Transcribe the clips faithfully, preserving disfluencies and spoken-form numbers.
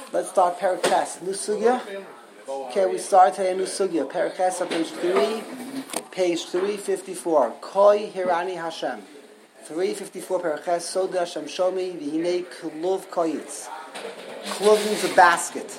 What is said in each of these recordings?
Let's start Parakas. New Sugya. Okay, we start today a new Sugya. Parakas on page three, page three fifty-four. Koi Hirani Hashem. three fifty-four Parakas. Soda Hashem Shomi V'hinei Kluv Koyitz. Kluv means a basket.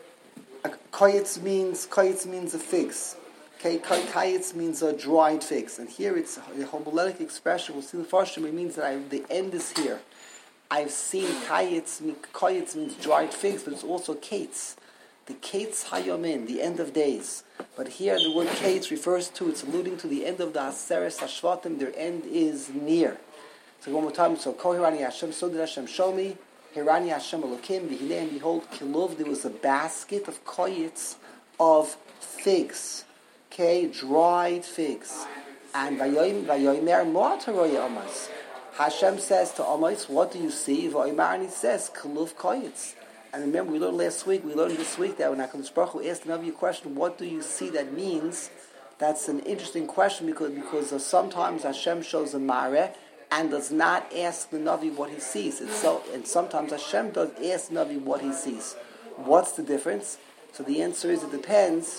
Koyitz means koyitz means a figs. Okay, koyitz means a dried figs. And here it's the homiletic expression. We'll see the first one. It means that I, the end is here. I've seen koyitz. Koyitz means dried figs, but it's also kates. The kates hayomin, the end of days. But here the word kates refers to, it's alluding to the end of the Aseres Hashvatim. Their end is near. So one more time. So Ko Hirani Hashem, so did Hashem show me. Hirani Hashem Elokim, V'hinei, and behold, Kilov, there was a basket of koyitz of figs. Okay, dried figs. And Vayomer Mo'at Haroya Amas. Hashem says to Amos, what do you see? Vayomer, and he says, Kilov koyitz. And remember, we learned last week, we learned this week that when HaKadosh Baruch Hu asked another question, what do you see that means? That's an interesting question because, because uh, sometimes Hashem shows a mareh and does not ask the Navi what he sees. It's so, and sometimes Hashem does ask the Navi what he sees. What's the difference? So the answer is it depends.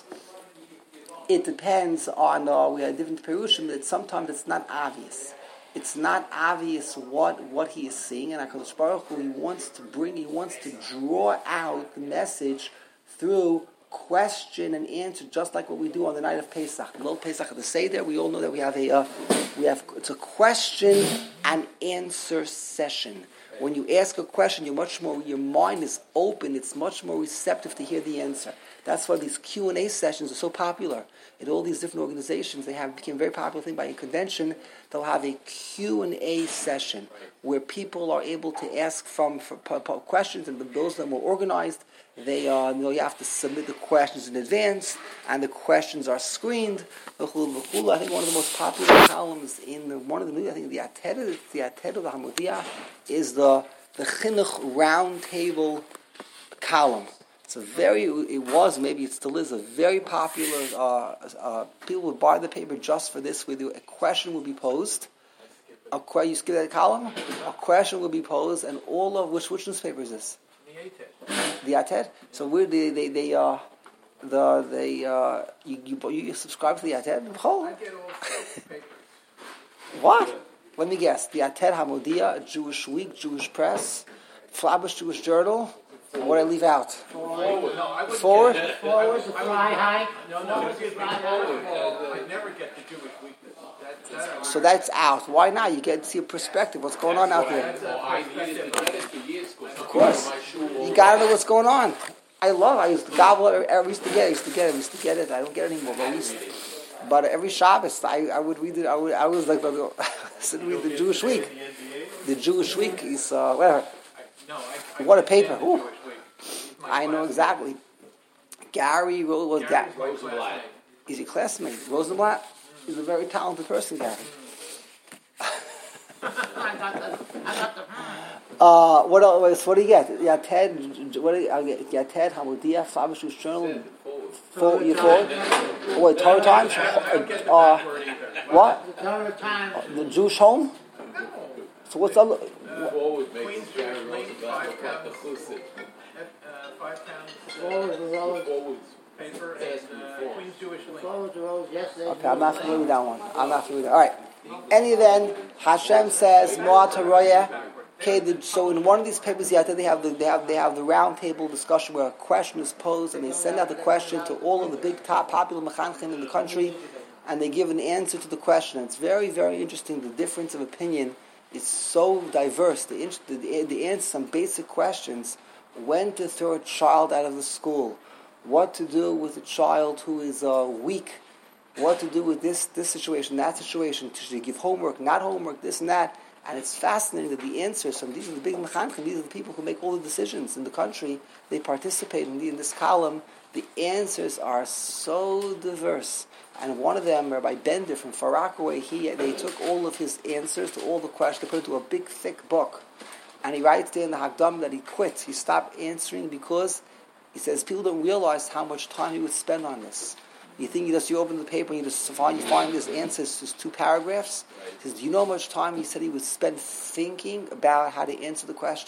It depends on, uh, we have different perushim, that sometimes it's not obvious. It's not obvious what, what he is seeing, and HaKadosh Baruch Hu, he wants to bring, he wants to draw out the message through question and answer, just like what we do on the night of Pesach. The little Pesach at the Seder, we all know that we have a, uh, we have, it's a question and answer session. When you ask a question, you're much more, your mind is open, it's much more receptive to hear the answer. That's why these Q and A sessions are so popular. In all these different organizations, they have become a very popular thing by a convention. They'll have a Q and A session where people are able to ask from for, for, for questions, and those that are more organized, they uh, you know you have to submit the questions in advance, and the questions are screened. I think one of the most popular columns in the, one of the I think the Ated, the Ated of the Hamodia is the the Chinuch Roundtable column. It's a very, it was, maybe it still is, a very popular, uh, uh, people would buy the paper just for this, where a question would be posed. A que- you skip that column? A question would be posed, and all of, which which newspaper is this? The Ated. The Ated? So where they, they, they, uh, the, they, uh, you, you, you subscribe to the Ated? I get all the papers. What? Let me guess. The Ated Hamodia, Jewish Week, Jewish Press, Flabish Jewish Journal. What did I leave out? Forward. No, I Forward? Get Forward, the fly high. No, no, excuse me. Forward. I never get the Jewish weakness. That, that, So that's out. Why not? You get to see a perspective. What's going on out there? I needed to get it for years. Of course. You gotta know what's going on. I love it. I used to gobble it. I used to get it. I used to get it. I used to get it. I don't get it anymore. But I used to. But every Shabbos, I, I would read it. I, would, I was like, I said, read the Jewish Week. The Jewish Week is, uh, whatever. What a paper. Ooh. I know exactly. Gary Ro- was Gary Rosenblatt. He's your classmate. Rosenblatt? He's a very talented person, Gary. uh, what else? What do you get? Yated, what do you get? Yated, Hamodia, Flavish Journal. Four, you forward? Oh, wait, Torah Times? Uh, what? The Torah Times. The Jewish Home? So what's the other? Forward makes Gary Rosenblatt look like the Chussid. Five pounds Forward the road. Forwards. paper and uh, Queen's Jewish Link. Forward the road. Yesterday. Okay, I'm not familiar with that one. I'm not familiar with that. All right. Any then, Hashem says, Mo'at Haroya. Okay, the, so in one of these papers, yeah, they have the they have they have the round table discussion where a question is posed, and they send out the question to all of the big top popular mechanchim in the country, and they give an answer to the question. It's very very interesting. The difference of opinion is so diverse. The the, the answers on basic questions: when to throw a child out of the school, what to do with a child who is uh, weak, what to do with this this situation, that situation, should you give homework, not homework, this and that. And it's fascinating that the answers from these are the big mechanchim, these are the people who make all the decisions in the country. They participate in, the, in this column. The answers are so diverse. And one of them, Rabbi Bender from Far Rockaway, he they took all of his answers to all the questions, they put it into a big thick book. And he writes there in the Hagdam that he quit. He stopped answering because he says people don't realize how much time he would spend on this. You think you just you open the paper and you just find you find his answers, just two paragraphs. He says, do you know how much time he said he would spend thinking about how to answer the question?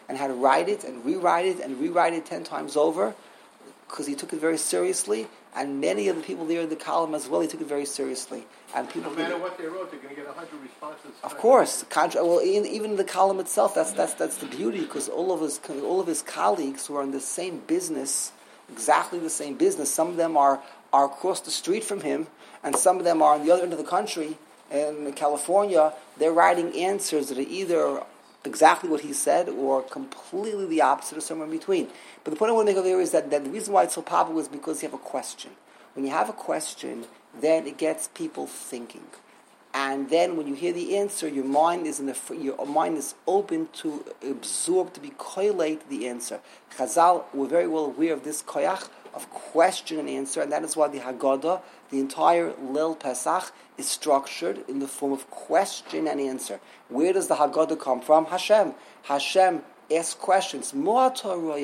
and had to write it and rewrite it and rewrite it ten times over because he took it very seriously. And many of the people there in the column as well, he took it very seriously. And people, no matter what they wrote, they're going to get a hundred responses. Of course, contra- well, in, even in the column itself, that's that's that's the beauty, because all of his all of his colleagues who are in the same business, exactly the same business. Some of them are are across the street from him, and some of them are on the other end of the country in California. They're writing answers that are either exactly what he said or completely the opposite or somewhere in between. But the point I want to make over here is that, that the reason why it's so popular is because you have a question. When you have a question, then it gets people thinking. And then when you hear the answer, your mind is in the your mind is open to absorb, to be koilate the answer. Chazal were very well aware of this koyach of question and answer, and that is why the Haggadah, the entire Lil Pesach, is structured in the form of question and answer. Where does the Haggadah come from? Hashem. Hashem asks questions. What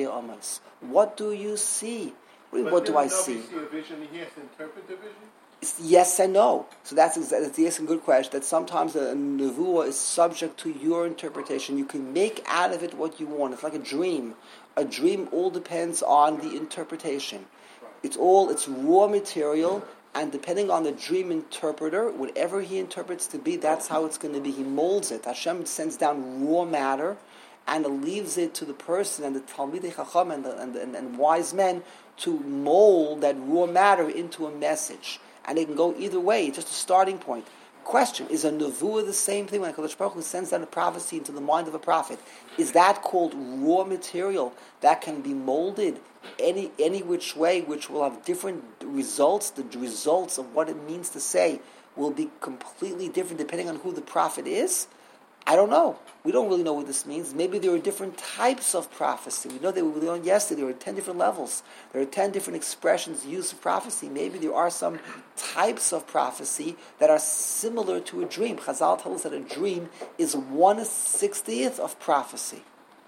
do you see? What do I see? see a vision, he has to interpret the vision? It's yes and no. So that's exactly that's yes and good question. That sometimes a nevuah is subject to your interpretation. You can make out of it what you want. It's like a dream. A dream all depends on the interpretation. It's all it's raw material, and depending on the dream interpreter, whatever he interprets to be, that's how it's going to be. He molds it. Hashem sends down raw matter, and it leaves it to the person and the Talmidei Chacham and, the, and, and, and wise men to mold that raw matter into a message. And it can go either way. It's just a starting point. Question, is a nevuah the same thing when HaKadosh Baruch Hu sends down a prophecy into the mind of a prophet? Is that called raw material that can be molded any any which way, which will have different results? The results of what it means to say will be completely different depending on who the prophet is? I don't know. We don't really know what this means. Maybe there are different types of prophecy. We know that we learned yesterday there are ten different levels. There are ten different expressions used for prophecy. Maybe there are some types of prophecy that are similar to a dream. Chazal tells us that a dream is one sixtieth of prophecy.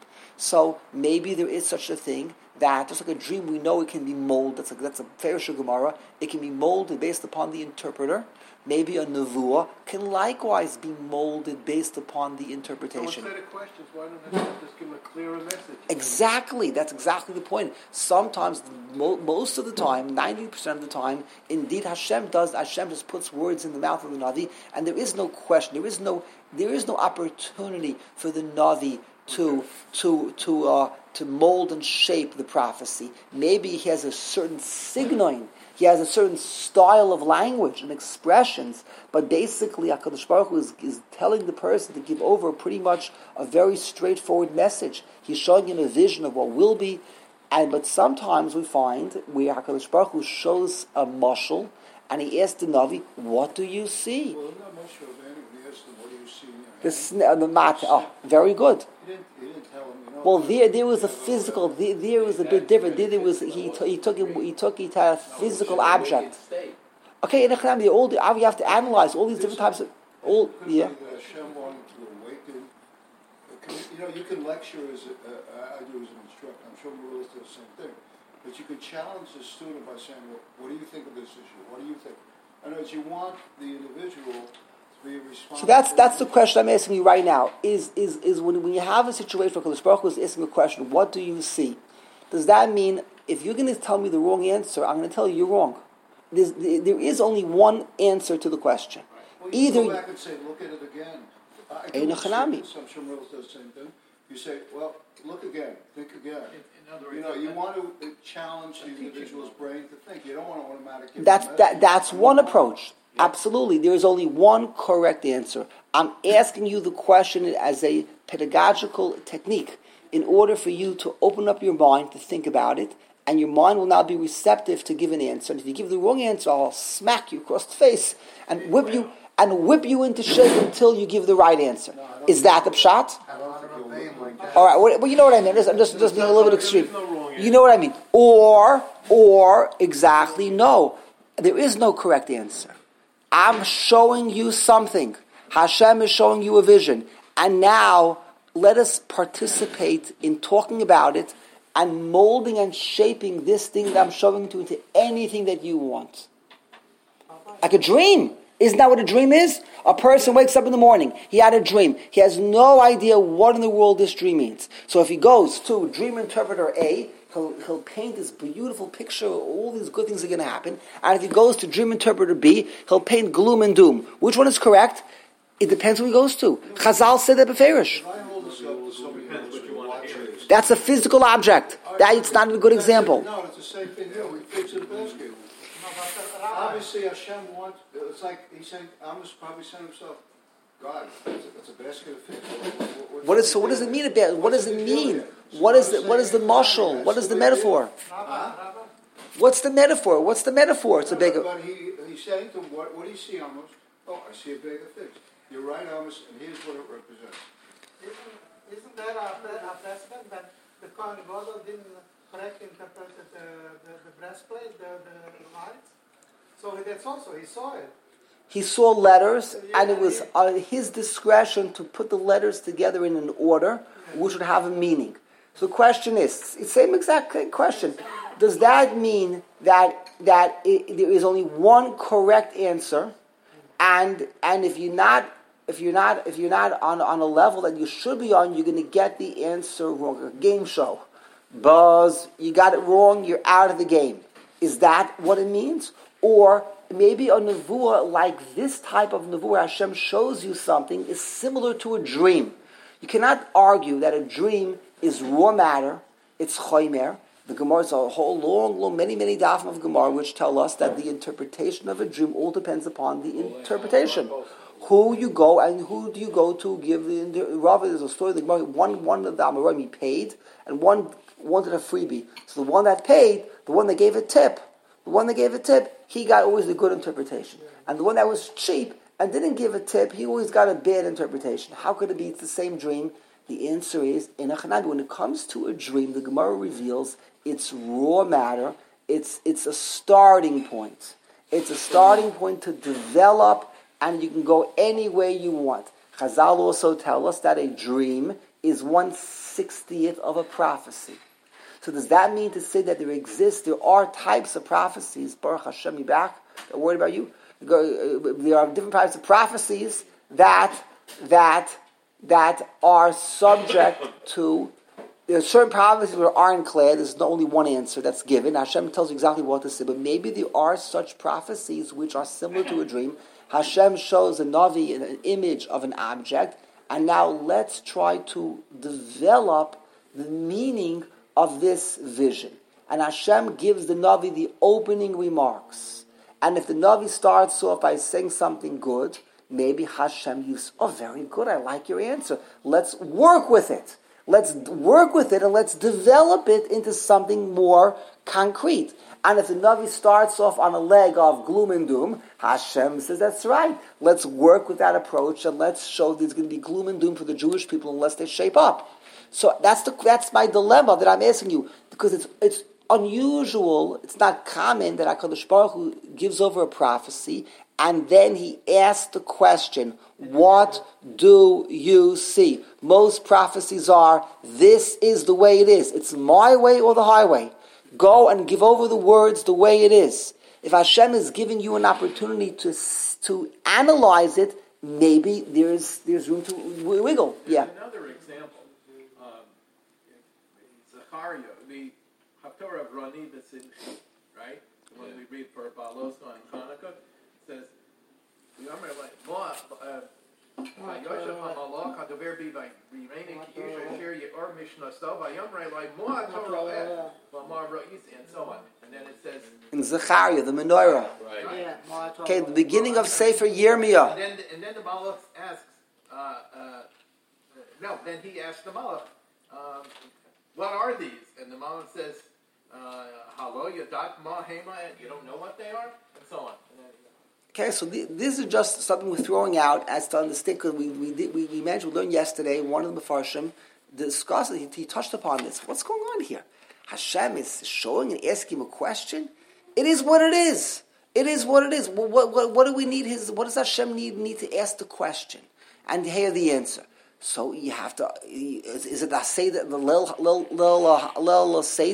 So maybe there is such a thing that, just like a dream, we know it can be molded. That's a, that's a Ferush Gemara. It can be molded based upon the interpreter. Maybe a nevuah can likewise be molded based upon the interpretation. So instead of questions, why don't I just give them a clearer message? Exactly. That's exactly the point. Sometimes, mo- most of the time, ninety percent of the time, indeed Hashem does, Hashem just puts words in the mouth of the Navi, and there is no question, there is no there is no opportunity for the Navi to to to uh, to mold and shape the prophecy. Maybe he has a certain signaling. He has a certain style of language and expressions, but basically HaKadosh Baruch Hu is, is telling the person to give over pretty much a very straightforward message. He's showing him a vision of what will be, and but sometimes we find where HaKadosh Baruch Hu shows a mashal, and he asks the Navi, "What do you see?" Well, not much of anything. He asked him, "What do you see?" The, sn- uh, the mat. Oh, very good. He didn't, he didn't tell him, you know. Well, there, there was a physical. There, there was a bit different. There, there was he, t- he took him. He took he took a physical object. Okay, in the Quran, all the you have to analyze all these different types of all. Could Yeah. be that Hashem wanted to awaken. You know, you can lecture as a, uh, I do as an instructor. I'm sure we always do the same thing. But you could challenge the student by saying, "Well, what do you think of this issue? What do you think?" In other words, you want the individual to be responsible. So that's that's the question I'm asking you right now. Is is is when when you have a situation where Kadosh Baruch Hu is asking a question, what do you see? Does that mean if you're going to tell me the wrong answer, I'm going to tell you you're wrong? There's, there is only one answer to the question. Well, you Either go back and say, "Look at it again." I Ein do Hanami. this. I'm sure Mills does the same thing. You say, "Well, look again, think again." In other You words, know, you want to challenge the individual's brain to think. You don't want to automatically. That's that. That's one approach. Absolutely, there is only one correct answer. I'm asking you the question as a pedagogical technique in order for you to open up your mind to think about it, and your mind will now be receptive to give an answer. And if you give the wrong answer, I'll smack you across the face and whip you and whip you into shape until you give the right answer. Is that the pshat? I don't think you'll live like that. All right. Well, well, you know what I mean. I'm just, just being a little bit extreme. You know what I mean. Or, or exactly no. There is no correct answer. I'm showing you something. Hashem is showing you a vision. And now, let us participate in talking about it and molding and shaping this thing that I'm showing to into anything that you want. Like a dream. Isn't that what a dream is? A person wakes up in the morning. He had a dream. He has no idea what in the world this dream means. So if he goes to dream interpreter A, he'll, he'll paint this beautiful picture of all these good things are going to happen. And if he goes to dream interpreter B, he'll paint gloom and doom. Which one is correct? It depends who he goes to. Chazal said that beferish. If I hold this up to somebody who wants to watch it, That's a physical object. That it's not a good example. No, it's the same thing here. We fix it a basket. Obviously, Hashem wants. It's like he's saying. Amos probably saying himself, "God, it's a, it's a basket of fish." What, What is so? What does it mean about? What does it mean? What is the, what is the mashal? What is the metaphor? What's the metaphor? What's the metaphor? It's a big. But he, he's saying to him, what, what do you see, Amos? Oh, I see a bag of figs. You're right, Amos, and here's what it represents. Isn't, isn't that a, a precedent that the Kohen Gadol didn't correctly interpret the, the, the breastplate, the, the lights? So that's also, he saw it. He saw letters, and it was uh, his discretion to put the letters together in an order which would have a meaning. So the question is, it's the same exact question. Does that mean that that it, there is only one correct answer, and and if you're not if you're not if you're not on, on a level that you should be on, you're going to get the answer wrong? A game show, buzz, you got it wrong, you're out of the game. Is that what it means? Or maybe a nevuah like this type of nevuah, Hashem shows you something, is similar to a dream. You cannot argue that a dream is raw matter, it's choimer. The Gemara is a whole long, long, many, many dafim of Gemara which tell us that the interpretation of a dream all depends upon the interpretation. Who you go and who do you go to give the Rav? There's a story of the Gemara. One, one of the Amoraim paid, and one wanted a freebie. So the one that paid, the one that gave a tip, the one that gave a tip, he got always the good interpretation. And the one that was cheap and didn't give a tip, he always got a bad interpretation. How could it be it's the same dream? The answer is, in a Chanami, when it comes to a dream, the Gemara reveals it's raw matter, it's it's a starting point. It's a starting point to develop, and you can go any way you want. Chazal also tell us that a dream is one sixtieth of a prophecy. So does that mean to say that there exists, there are types of prophecies, Baruch Hashem, you back, I'm worried about you, there are different types of prophecies that, that, that are subject to, there are certain prophecies that are ironclad, there's not only one answer that's given, Hashem tells you exactly what to say, but maybe there are such prophecies which are similar to a dream. Hashem shows a Navi, an image of an object, and now let's try to develop the meaning of this vision. And Hashem gives the Navi the opening remarks. And if the Navi starts off by saying something good, maybe Hashem uses, oh, very good, I like your answer. Let's work with it. Let's work with it and let's develop it into something more concrete. And if the Navi starts off on a leg of gloom and doom, Hashem says, that's right. Let's work with that approach and let's show there's going to be gloom and doom for the Jewish people unless they shape up. So that's the that's my dilemma that I'm asking you, because it's it's unusual, it's not common that HaKadosh Baruch Hu gives over a prophecy and then he asks the question, what do you see? Most prophecies are, this is the way it is. It's my way or the highway. Go and give over the words the way it is. If Hashem is giving you an opportunity to to analyze it, maybe there's there's room to wiggle. Yeah. Another example. Um, Zachariah, the Haftorah of Rani B'Simchi, right? The one we read for Balos on Hanukkah, says, remember, like, uh, Yosef HaMalach HaDover Bi V'Yireini Ki'Ish Asher Ye'or Mishnaso V'Yomrei Like Moa Torah Et V'Amar Ra'isi, and so on. And then it says in Zechariah, the menorah. Right. Yeah. Okay, the beginning of Sefer Yirmiyah. And then, and then the Malach asks, uh, uh, no, then he asks the Malach, um, what are these? And the Malach says, Halo Yadat Ma Hema, and you don't know what they are, and so on. And then, okay, so the, this is just something we're throwing out as to understand, because we we, did, we we mentioned, we learned yesterday, one of the Mefarshim discussed it, he, he touched upon this. What's going on here? Hashem is showing and asking him a question? It is what it is. It is what it is. What, what, what do we need his, what does Hashem need, need to ask the question? And hear the answer. So you have to, is, is it a Seder, the Lil, Lil, Lil, Lil Seder?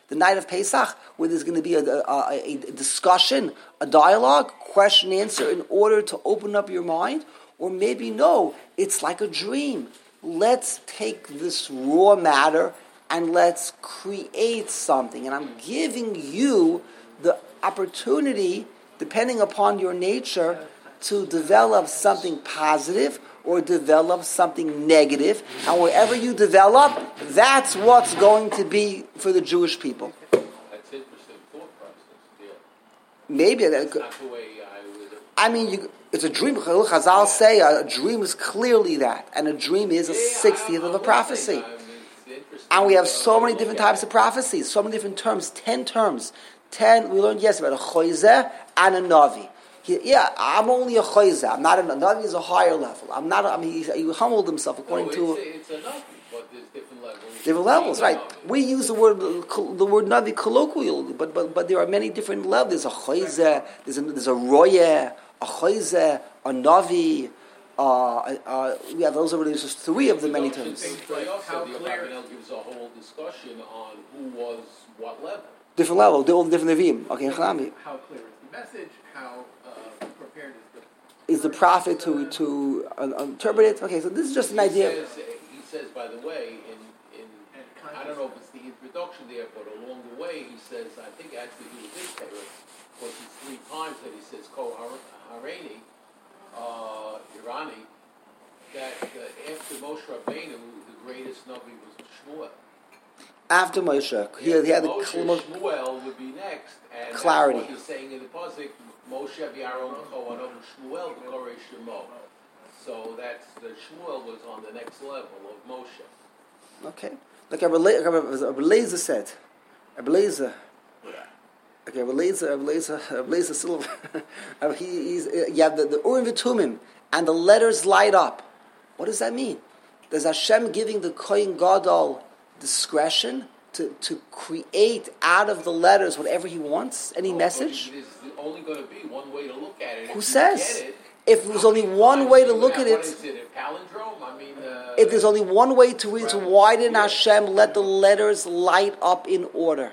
the night of Pesach, where there's going to be a, a, a discussion, a dialogue, question answer, in order to open up your mind? Or maybe no, it's like a dream. Let's take this raw matter and let's create something. And I'm giving you the opportunity, depending upon your nature, to develop something positive or develop something negative. And wherever you develop, that's what's going to be for the Jewish people. That's interesting thought process, yeah. Maybe. That's not the way I would... I mean, you, it's a dream. Chazal say a dream is clearly that. And a dream is a sixtieth of a prophecy. And we have so many different types of prophecies, so many different terms, ten terms. Ten, we learned yesterday about a choizeh and a navi. He, yeah, I'm only a choizeh. I'm not a navi. Is a higher level. I'm not. A, I mean, he, he humbled himself according no, to. It's a, it's a navi, but there's different levels. Different levels, right? We use the word the word navi colloquially, but but but there are many different levels. There's a choizeh. There's a there's a royeh, a choizeh, a navi. Uh, uh, we have those are just three of the many terms. How clear gives a whole discussion on who was what level. Different level, they're all different Nevi'im. Okay, how clear is the message? How uh, prepared is the is the prophet to to uh, interpret it? Okay, so this is just an he idea. Says, he says, by the way, in in I don't know if it's the introduction there, but along the way he says, I think it has to do with this Torah, because it's three times that he says Ko Hareini, uh, Irani, that uh, after Moshe Rabbeinu, the greatest Navi was Shmuel. After Moshe, he, he had the Moshe, cl- Shmuel would be next, and clarity. That's what he's saying in the pasuk. Moshe v'Aaron v'Kohanim Shmuel v'Korei Shemo. So that's the Shmuel was on the next level of Moshe. Okay, like Abelezer said, Abelezer. Okay, Abelezer, Abelezer, Abelezer still. he, he's you have the, the Urim v'Tumim, and the letters light up. What does that mean? Does Hashem giving the Kohen Gadol discretion to, to create out of the letters whatever he wants, any no, message? There's only going to be one way to look at it. Who if says? It, if there's only one way to look at what it, is it, a palindrome? I mean, uh, if there's only one way to read, to why didn't Hashem let the letters light up in order?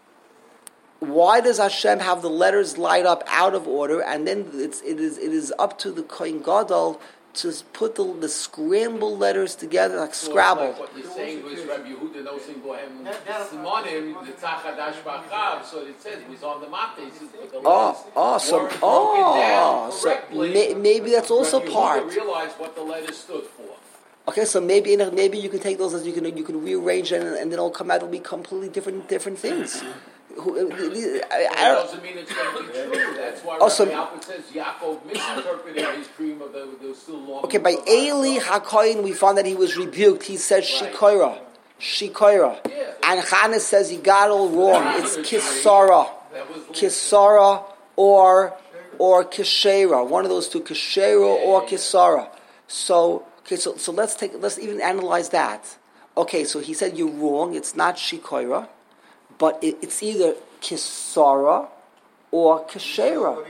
Why does Hashem have the letters light up out of order, and then it's, it is it is up to the Kohen Gadol to put the, the scrambled letters together like Scrabble? Like what you're saying was Rabbi Yehuda Nosim Bohem Simonim, the Tzachadash Bachav, so it says it was on the Mates. Oh, oh, so, oh, so may, maybe that's also Rabbi part. Yehuda realized what the letters stood for. Okay, so maybe maybe you can take those as you can you can rearrange it, and, and then it'll come out. It'll be completely different different things. Who, I, I, that doesn't mean it's going to be true. That's why also, Rabbi Alpert says Yaakov misinterpreted his dream of the, the still long. Okay, by Eli HaKoyin we found that he was rebuked. He said Shikoira, Shikoira, Yeah. and Chana says he got it all wrong. It's Kisara, That was Kisara or or Kishera. One of those two, Kishera or Kisara. So okay, so so let's take let's even analyze that. Okay, so he said you're wrong. It's not Shikoira. But it, it's either Kisara or Kishera.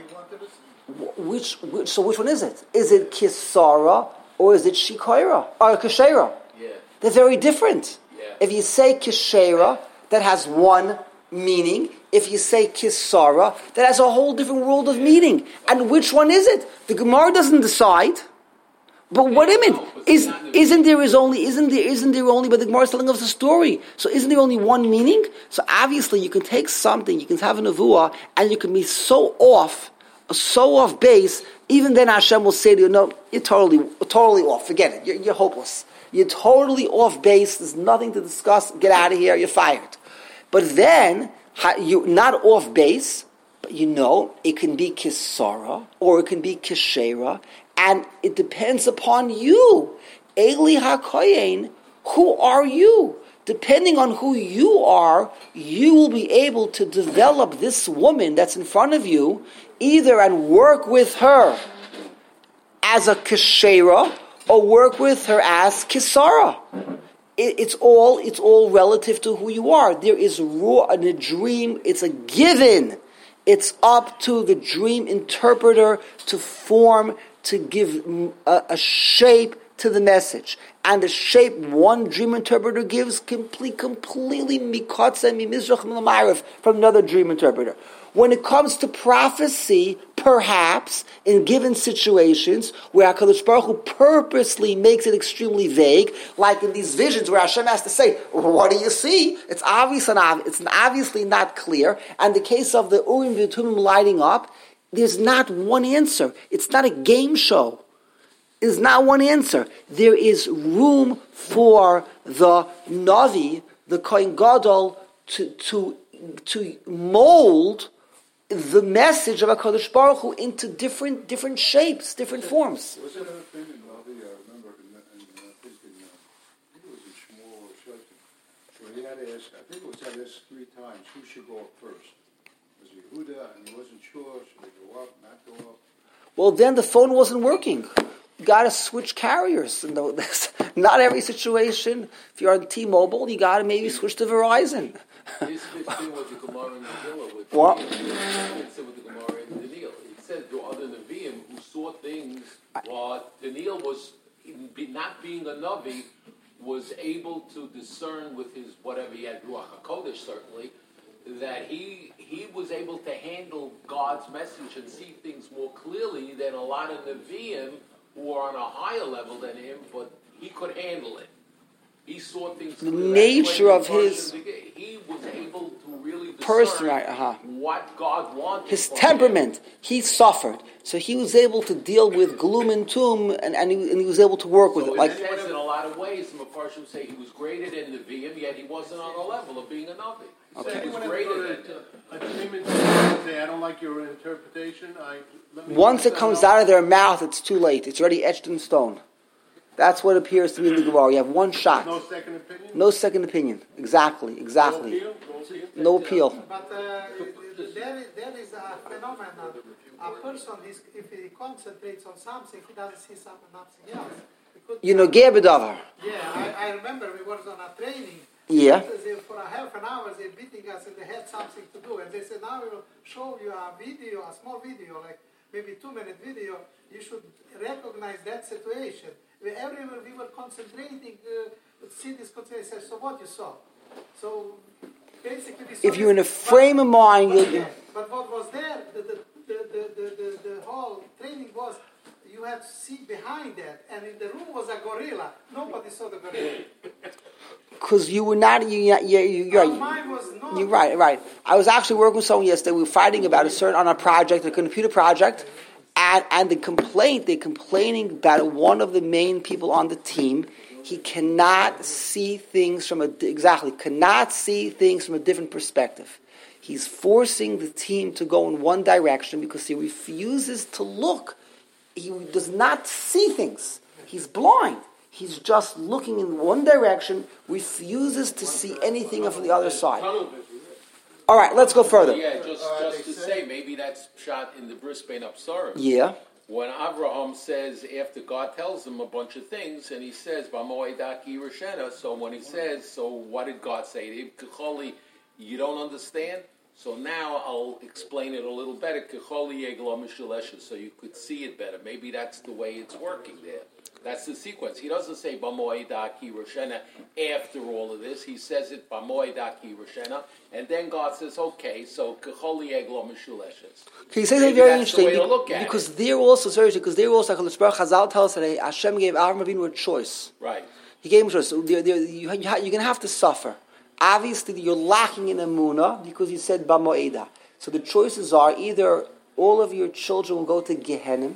Which, which, so which one is it? Is it Kisara or is it Shikoira? Or Kishera? Yeah. They're very different. Yeah. If you say Kishera, that has one meaning. If you say Kisara, that has a whole different world of meaning. And which one is it? The Gemara doesn't decide. But what do you mean? Is isn't there is only isn't there isn't there only? But the Gemara is telling us a story. So isn't there only one meaning? So obviously you can take something, you can have a nevuah, and you can be so off, so off base. Even then Hashem will say to you, "No, you're totally, totally off. Forget it. You're, you're hopeless. You're totally off base. There's nothing to discuss. Get out of here. You're fired." But then you're not off base. But you know it can be kisara or it can be kishera. And it depends upon you. Eli HaKoyin, who are you? Depending on who you are, you will be able to develop this woman that's in front of you, either and work with her as a keshera, or work with her as kisara. It, it's all it's all relative to who you are. There is raw in a dream, it's a given. It's up to the dream interpreter to form, to give a, a shape to the message. And the shape one dream interpreter gives complete, completely mikotze mimizrach milamayrav from another dream interpreter. When it comes to prophecy, perhaps in given situations where HaKadosh Baruch Hu purposely makes it extremely vague, like in these visions where Hashem has to say, "What do you see?" It's obvious and ob- it's obviously not clear. And the case of the Urim v'Tumim lighting up, there's not one answer. It's not a game show. There's not one answer. There is room for the Navi, the Kohen Gadol, to to to mold the message of HaKadosh Baruch Hu into different different shapes, different forms. Was there another thing in Navi, I remember, in, in, in, I think in, uh, I think it was in Shmuel or something, where he had to ask, I think it was had to ask three times, who should go up first? Was it Yehuda, and he wasn't sure, should they go up, not go up? Well, then the phone wasn't working. You got to switch carriers. Not every situation. If you're on T-Mobile, you got to maybe switch to Verizon. This fits in with the Gemara in Megillah. With What? It fits in with the Gemara in Daniel. It says there are other Nevi'im who saw things while Daniel was, not being a Navi, was able to discern with his, whatever he had, Ruach HaKodesh certainly, that he he was able to handle God's message and see things more clearly than a lot of Nevi'im who are on a higher level than him, but he could handle it. He saw things. The clearly. nature That's of why his he was able to really discern person, right, uh-huh. what God wanted. his from temperament, him. he suffered. So he was able to deal with gloom and tomb, and, and, he, and he was able to work with So it. it Like says in a lot of ways, the Mepharshim say he was greater than Nevi'im, yet he wasn't on the level of being a Navi. So He was anyone ever greater go than to them. a dream interpreter and say, I don't like your interpretation, I... let me once let it them comes know." out of their mouth, it's too late. It's already etched in stone. That's what appears to be in the Gemara. You have one shot. No second opinion? No second opinion. Exactly, exactly. No appeal? No appeal? No appeal. But uh, there, is, there is a phenomenon. A person, is, if he concentrates on something, he doesn't see something, nothing else. It could You know, be- Gebedavar. Yeah, I, I remember we was on a training. Yeah. They, for a half an hour, they beating us and they had something to do. And they said, now we will show you a video, a small video, like maybe two-minute video. You should recognize that situation. We, everywhere we were concentrating, uh, see this concentration. So what you saw? So basically, we saw If you're in a this- frame of mind, but, you'll, yeah, but what was there, the, the, the, the, the, the, the whole training was, you had to see behind that. And in the room was a gorilla. Nobody saw the gorilla. because you were not, you, you, you, you're Our right. mind was not. You're right, right. I was actually working with someone yesterday. We were fighting about a certain on a project, a computer project, and and the complaint they're complaining about one of the main people on the team. He cannot see things from a exactly cannot see things from a different perspective. He's forcing the team to go in one direction because he refuses to look. He does not see things. He's blind. He's just looking in one direction, refuses to see anything from the other side. All right, let's go further. Yeah, just, just to say, maybe that's shot in the Brisbane Upsarim. Yeah. When Avraham says, after God tells him a bunch of things, and he says, "B'moedaki Rishena," so when he says, so what did God say to him? Kecholi, you don't understand? So now I'll explain it a little better. Kecholi yeglo mishalesha, so you could see it better. Maybe that's the way it's working there. That's the sequence. He doesn't say B'moedaki Roshena after all of this. He says it B'moedaki Roshena, and then God says, okay, so Kecholi Eglo Mishuleshes. Can you say something very that's the interesting? way to Be- look at because it. there also, sorry, because there also, Chazal tells us that Hashem gave Avraham Avinu a choice. Right. He gave him a choice. So there, there, you, you, you're going to have to suffer. Obviously, you're lacking in Emunah because he said B'moedah. So the choices are either all of your children will go to Gehenna,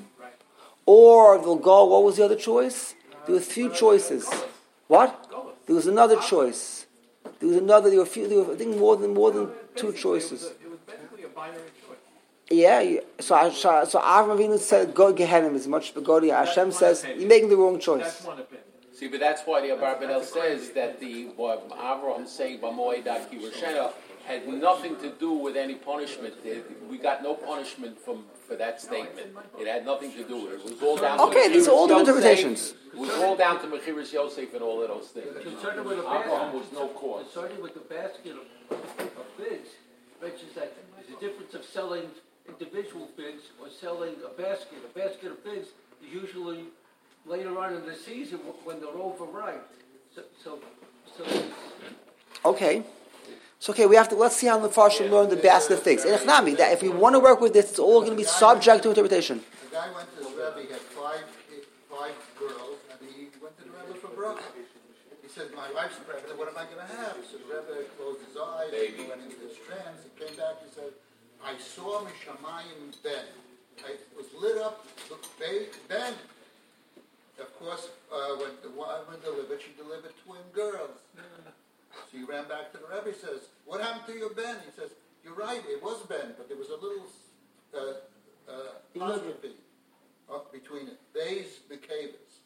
or they'll go, what was the other choice? There were a few choices. What? There was another choice. There was another, there were a few, there were, I think more than more than two choices. It was basically a binary choice. Yeah, yeah. so so, so Avraham Avinu said, go Gehenna as much, but go to Hashem says, you're making the wrong choice. That's one opinion. See, but that's why the Abarbanel says that the what Avraham saying B'moedaki Roshena had nothing to do with any punishment. We got no punishment from for that statement. It had nothing to do with it. It was all down to Okay, these are all Mechiras different Yosef. interpretations. It was all down to Mechiras Yosef and all of those things. Concerning with a Abraham basket, was no cause. concerning with the basket of, of figs, mentions that there's a difference of selling individual figs or selling a basket. A basket of figs is usually later on in the season when they're overripe. So, so, so. Okay. So okay, we have to let's see how the Farshim learned the basket of figs. And that if we want to work with this, it's all going to be subject to interpretation. The guy went to the Rebbe, he had five five girls, and he went to the Rebbe for bracha. He said, "My wife's pregnant. What am I going to have?" So the Rebbe closed his eyes, he went into his trance. He came back. He said, "I saw Mishamayim Ben. I was lit up. Ben. Of course, uh, when the woman delivered, she delivered twin girls." So he ran back to the Rebbe. He says, "What happened to your Ben?" He says, "You're right, it was Ben, but there was a little uh, uh, apostrophe uh, between it. They's the cavers."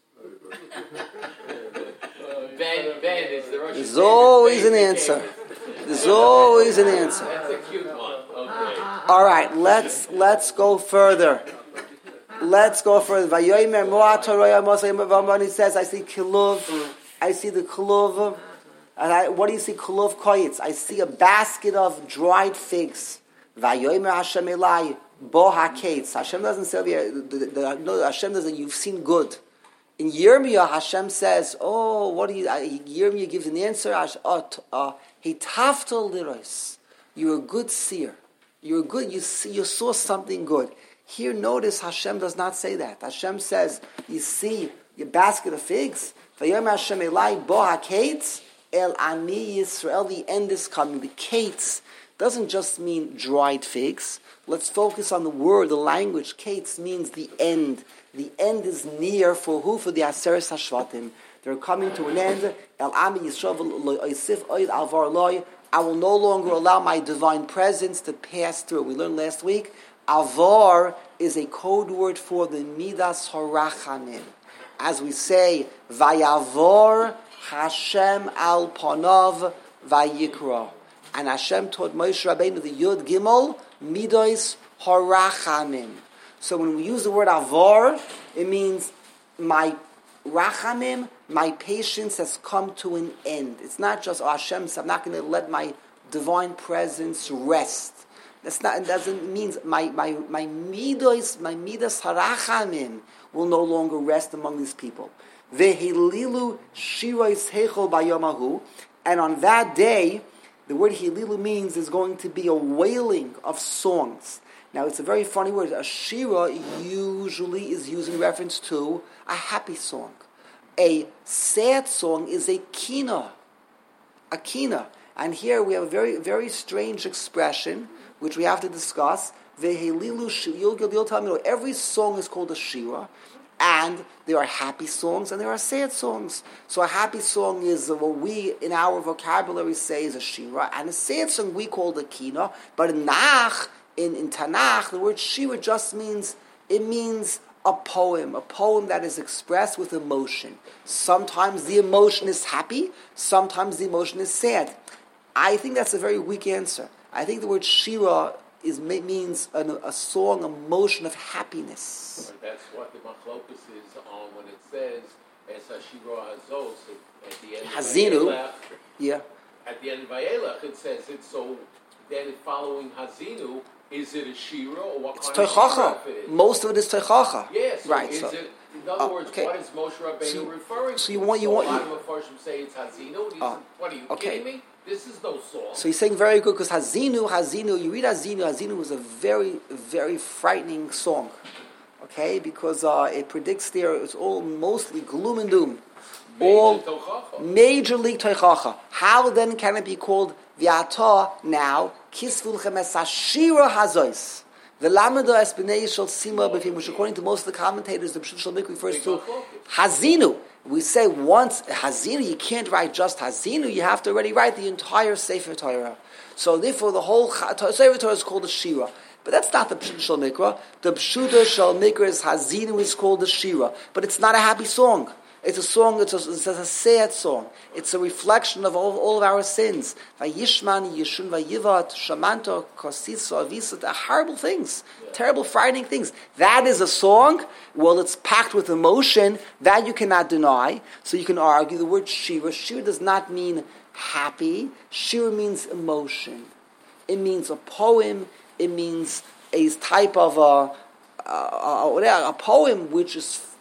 Ben, Ben is the Russian. There's always an answer. There's always an answer. That's a cute one. Okay. All right, let's let's go further. Let's go further. Vayomer Moat Torah Moshe Vamani says, "I see kiluv, I see the kiluv." And I, what do you see? Kulov koyitz. I see a basket of dried figs. Vayomer Hashem Elai bo haketz. Hashem doesn't say the, the, the, no. Hashem doesn't. You've seen good. In Yirmiyah, Hashem says, "Oh, what do you?" Uh, Yirmiyah gives an answer. He taftal liros. You're a good seer. You're a good. You see. You saw something good. Here, notice Hashem does not say that. Hashem says, "You see your basket of figs." Vayomer Hashem Elai bo haketz. El Ani Yisrael, the end is coming. The kates doesn't just mean dried figs. Let's focus on the word, the language. Kates means the end. The end is near for who? For the Aseres Hashvatim. They're coming to an end. El Ami Yisrael Oisif Oid Alvar Loi. I will no longer allow my divine presence to pass through. We learned last week, Avar is a code word for the Midas Horachanim. As we say, Vayavor Hashem al Panav Vayikra. And Hashem told Moshe Rabbeinu the Yud Gimel Midos Harachamim. So when we use the word Avar, it means my Rachamim, my patience has come to an end. It's not just, oh Hashem, I'm not going to let my divine presence rest. That's not. It doesn't mean my my my Midos, my Midos Harachamim will no longer rest among these people. Vehililu shirois hechol bayamahu, and on that day, the word hililu means there's going to be a wailing of songs. Now, it's a very funny word. A shira usually is used in reference to a happy song. A sad song is a kina, a kina, and here we have a very very strange expression which we have to discuss. Vehililu shira. You'll tell me every song is called a shira. And there are happy songs and there are sad songs. So a happy song is what we, in our vocabulary, say is a shira. And a sad song we call the kina. But in Nach, in, in Tanakh, the word shira just means, it means a poem. A poem that is expressed with emotion. Sometimes the emotion is happy. Sometimes the emotion is sad. I think that's a very weak answer. I think the word shira is means an, a song, a motion of happiness. But that's what the machlokus is on when it says Es Hashira Hazos at the end of Hazinu. Vayelech. Yeah. At the end of Vayelech, it says it. So then, following Hazinu, is it a shira or what It's kind teichacha. of shira it is? Most of it is teichacha. Yes. So right. Is So, it, in other uh, words, okay. what is Moshe Rabbeinu so you, referring to? So you want you so want. a lot You, of Mepharshim say it's Hazinu. And uh, what are you okay. kidding me? This is no song. So he's saying very good because Hazinu, Hazinu, you read Hazinu, Hazinu was a very, very frightening song. Okay, because uh, it predicts there it's all mostly gloom and doom. Major all tochacha. major league toichacha. How then can it be called V'ata now? Kisvulchem es hashira hazois. V'lamado es b'nei yishol sima b'fim, which according to most of the commentators, the Pshut Shel Mikra refers to Hazinu. We say once Hazinu, you can't write just Hazinu, you have to already write the entire Sefer Torah. So therefore the whole Sefer Torah is called a Shira. But that's not the Pshut Shel Mikra. The Pshut Shel Mikra is Hazinu is called a Shira. But it's not a happy song. It's a song, it's a, it's a sad song. It's a reflection of all, all of our sins. Vayishman, Yeshun, Vayivat, Shamanto, Kositso, Avisat, horrible things. Yeah. Terrible, frightening things. That is a song. Well, it's packed with emotion. That you cannot deny. So you can argue the word Shira. Shira does not mean happy. Shira means emotion. It means a poem. It means a type of a, a, a, a poem which is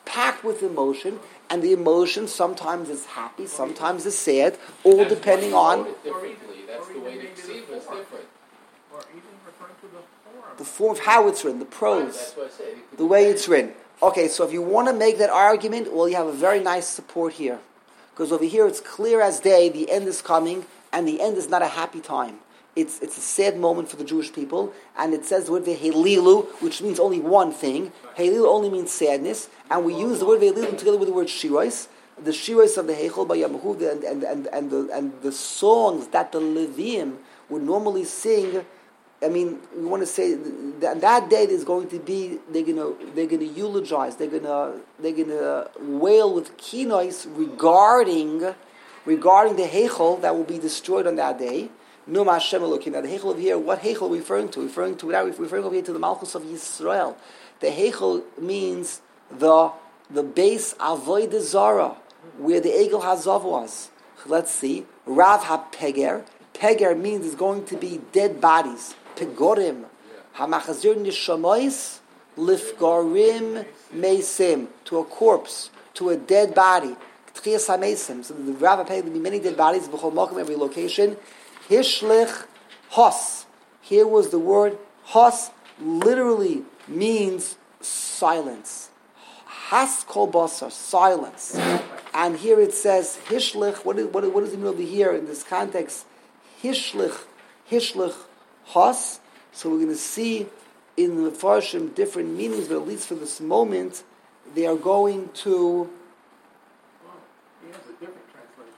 packed with emotion, and the emotion sometimes is happy, sometimes is sad, all That's depending why you on wrote it differently. That's the way the receiver is different. Or even referring to the form. the form of how it's written, the prose, That's what I said. It could the be way bad. it's written. Okay, so if you want to make that argument, well, you have a very nice support here. Because over here it's clear as day, the end is coming, and the end is not a happy time. It's it's a sad moment for the Jewish people, and it says the word vehelilu, which means only one thing. Helilu only means sadness, and we use the word vehelilu together with the word shirois, the shirois of the Heichel by Yamahu, and and and and the and the songs that the Leviim would normally sing. I mean, we want to say that that day there's going to be they're gonna they're gonna eulogize, they're gonna they're gonna wail with kinois regarding regarding the Heichel that will be destroyed on that day. Numa Hashem Elokim. Now the Heichel over here, what Heichel are we referring to? Referring to without referring over here to the Malchus of Yisrael. The Heichel means the the base Avodah Zara, where the Egel Hazav was. Let's see. Rav HaPeger. Peger means it's going to be dead bodies. Pegorim. Hamachazir Nishamois Lifgarim Mesim. To a corpse, to a dead body. Tchias HaMesim. So the Rav HaPeger, there will be many dead bodies, B'chol Mokum, every location. Hishlich Hos. Here was the word Hos, literally means silence. Has kol basar, silence. And here it says Hishlich. What, is, what, what does it mean over here in this context? Hishlich, Hishlich Hos. So we're going to see in the Farshim different meanings, but at least for this moment, they are going to. Well, he has a different translation.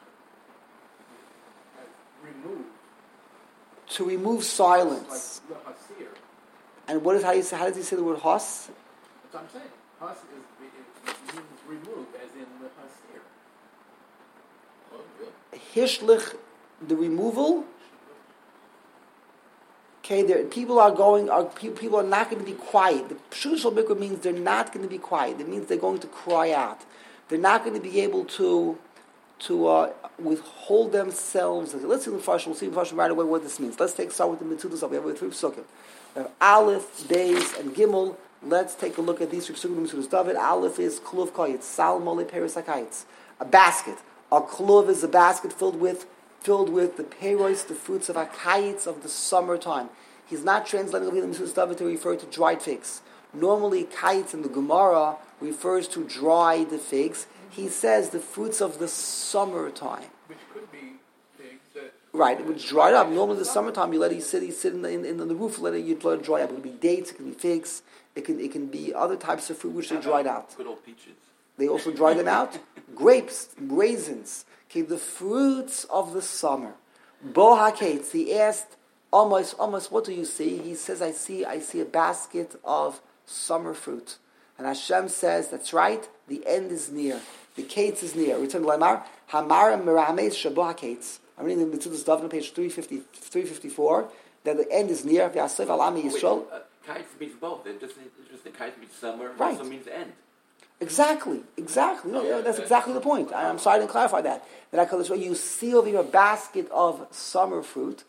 As remove. To remove silence. Like the hasir. And what is how you say? How does he say the word hos? That's what I'm saying. Has is it means remove, as in the hasir. Oh, good. Hishlich, the removal. Okay, there, people are going. Are people are not going to be quiet. The Pshushal Mikra means they're not going to be quiet. It means they're going to cry out. They're not going to be able to to uh, withhold themselves. Let's see the Farshim. We'll see the Farshim right away what this means. Let's take start with the Mitzudas. We have three psukim. We have Aleph, Beis, and Gimel. Let's take a look at these three psukim in Mitzudas. David. Aleph is Kluv Kayitz, Sal Mole Peres HaKayitz. A basket. A kluv is a basket filled with filled with the peros, the fruits of HaKayitz, of the summertime. He's not translating over here in Mitzudas David to refer to dried figs. Normally, kayitz in the Gemara refers to dried figs. He says the fruits of the summertime. Which could be figs that. Right, it would dry up. Normally, the summertime, you let it sit, you sit in the, in, in the roof, let it, you let it dry up. It can be dates, it can be figs, it can it can be other types of fruit which they dried out. Good old peaches. They also dry them out. Grapes, raisins, okay, the fruits of the summer. Bohakates, he asked, almost, almost, what do you see? He says, I see, I see a basket of summer fruit. And Hashem says, that's right, the end is near. The Kates is near. Return to Lamar. Hamar Mirames Shaboh Kates. I'm reading the Mitzudas David, page three fifty, three fifty-four, that the end is near. V'asif alami Yisrael. Uh, kites means both. It doesn't just the kites means summer. Right. It also means end. Exactly, exactly. No, yeah, that's exactly the point. I, I'm sorry I didn't clarify that. That I call this way. You see over here a basket of summer fruit.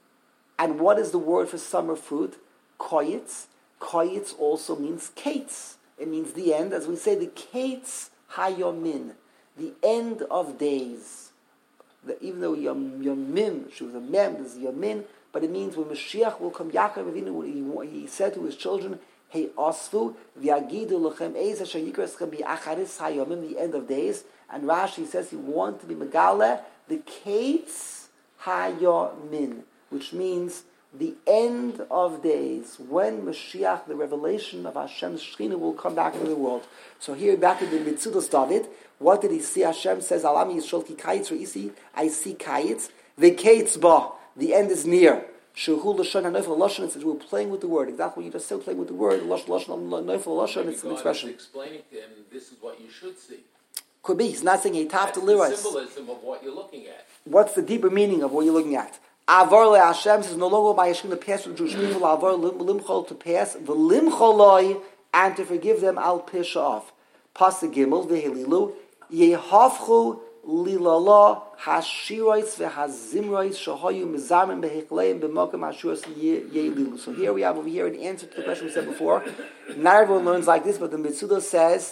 And what is the word for summer fruit? Koyitz. Koyitz also means kates. It means the end. As we say, the kates hayomin, the end of days. The, even though yom, yomim, she was a mem, this is yomin, but it means when Mashiach will come, Yaakov Avinu, he, he said to his children, Hey Osfu, v'yagidu lechem eis asher yikra eschem bi'acharis hayomim, the end of days. And Rashi says he wanted to be megale, the kates hayomin, which means the end of days, when Mashiach, the revelation of Hashem's Shekhinah, will come back into the world. So here, back in the Mitzudas David, what did he see? Hashem says, Alami Yisrael ki kayitz re'isi, I see kayitz, v'kaitz ba, the end is near. Shehu l'shon ha'noifel l'shon, it says we're playing with the word. Exactly what you just said, playing with the word, l'shon ha'noifel l'shon, it's an expression. God is explaining to him, this is what you should see. Could be, he's not saying a taf That's to the liras. symbolism of what you're looking at. What's the deeper meaning of what you're looking at? Avar le Hashem says no longer by Hashem to pass from the Jewish people. Avar limchol to pass v'limcholoi and to forgive them al pishav. Pasuk Gimel v'helilu yehafchu lilala hashirois v'hazimrois shahayu mizarim behikleim b'mokem hashuros yelilu. So here we have over here an answer to the question we said before. Not everyone learns like this, but the Mitzudas says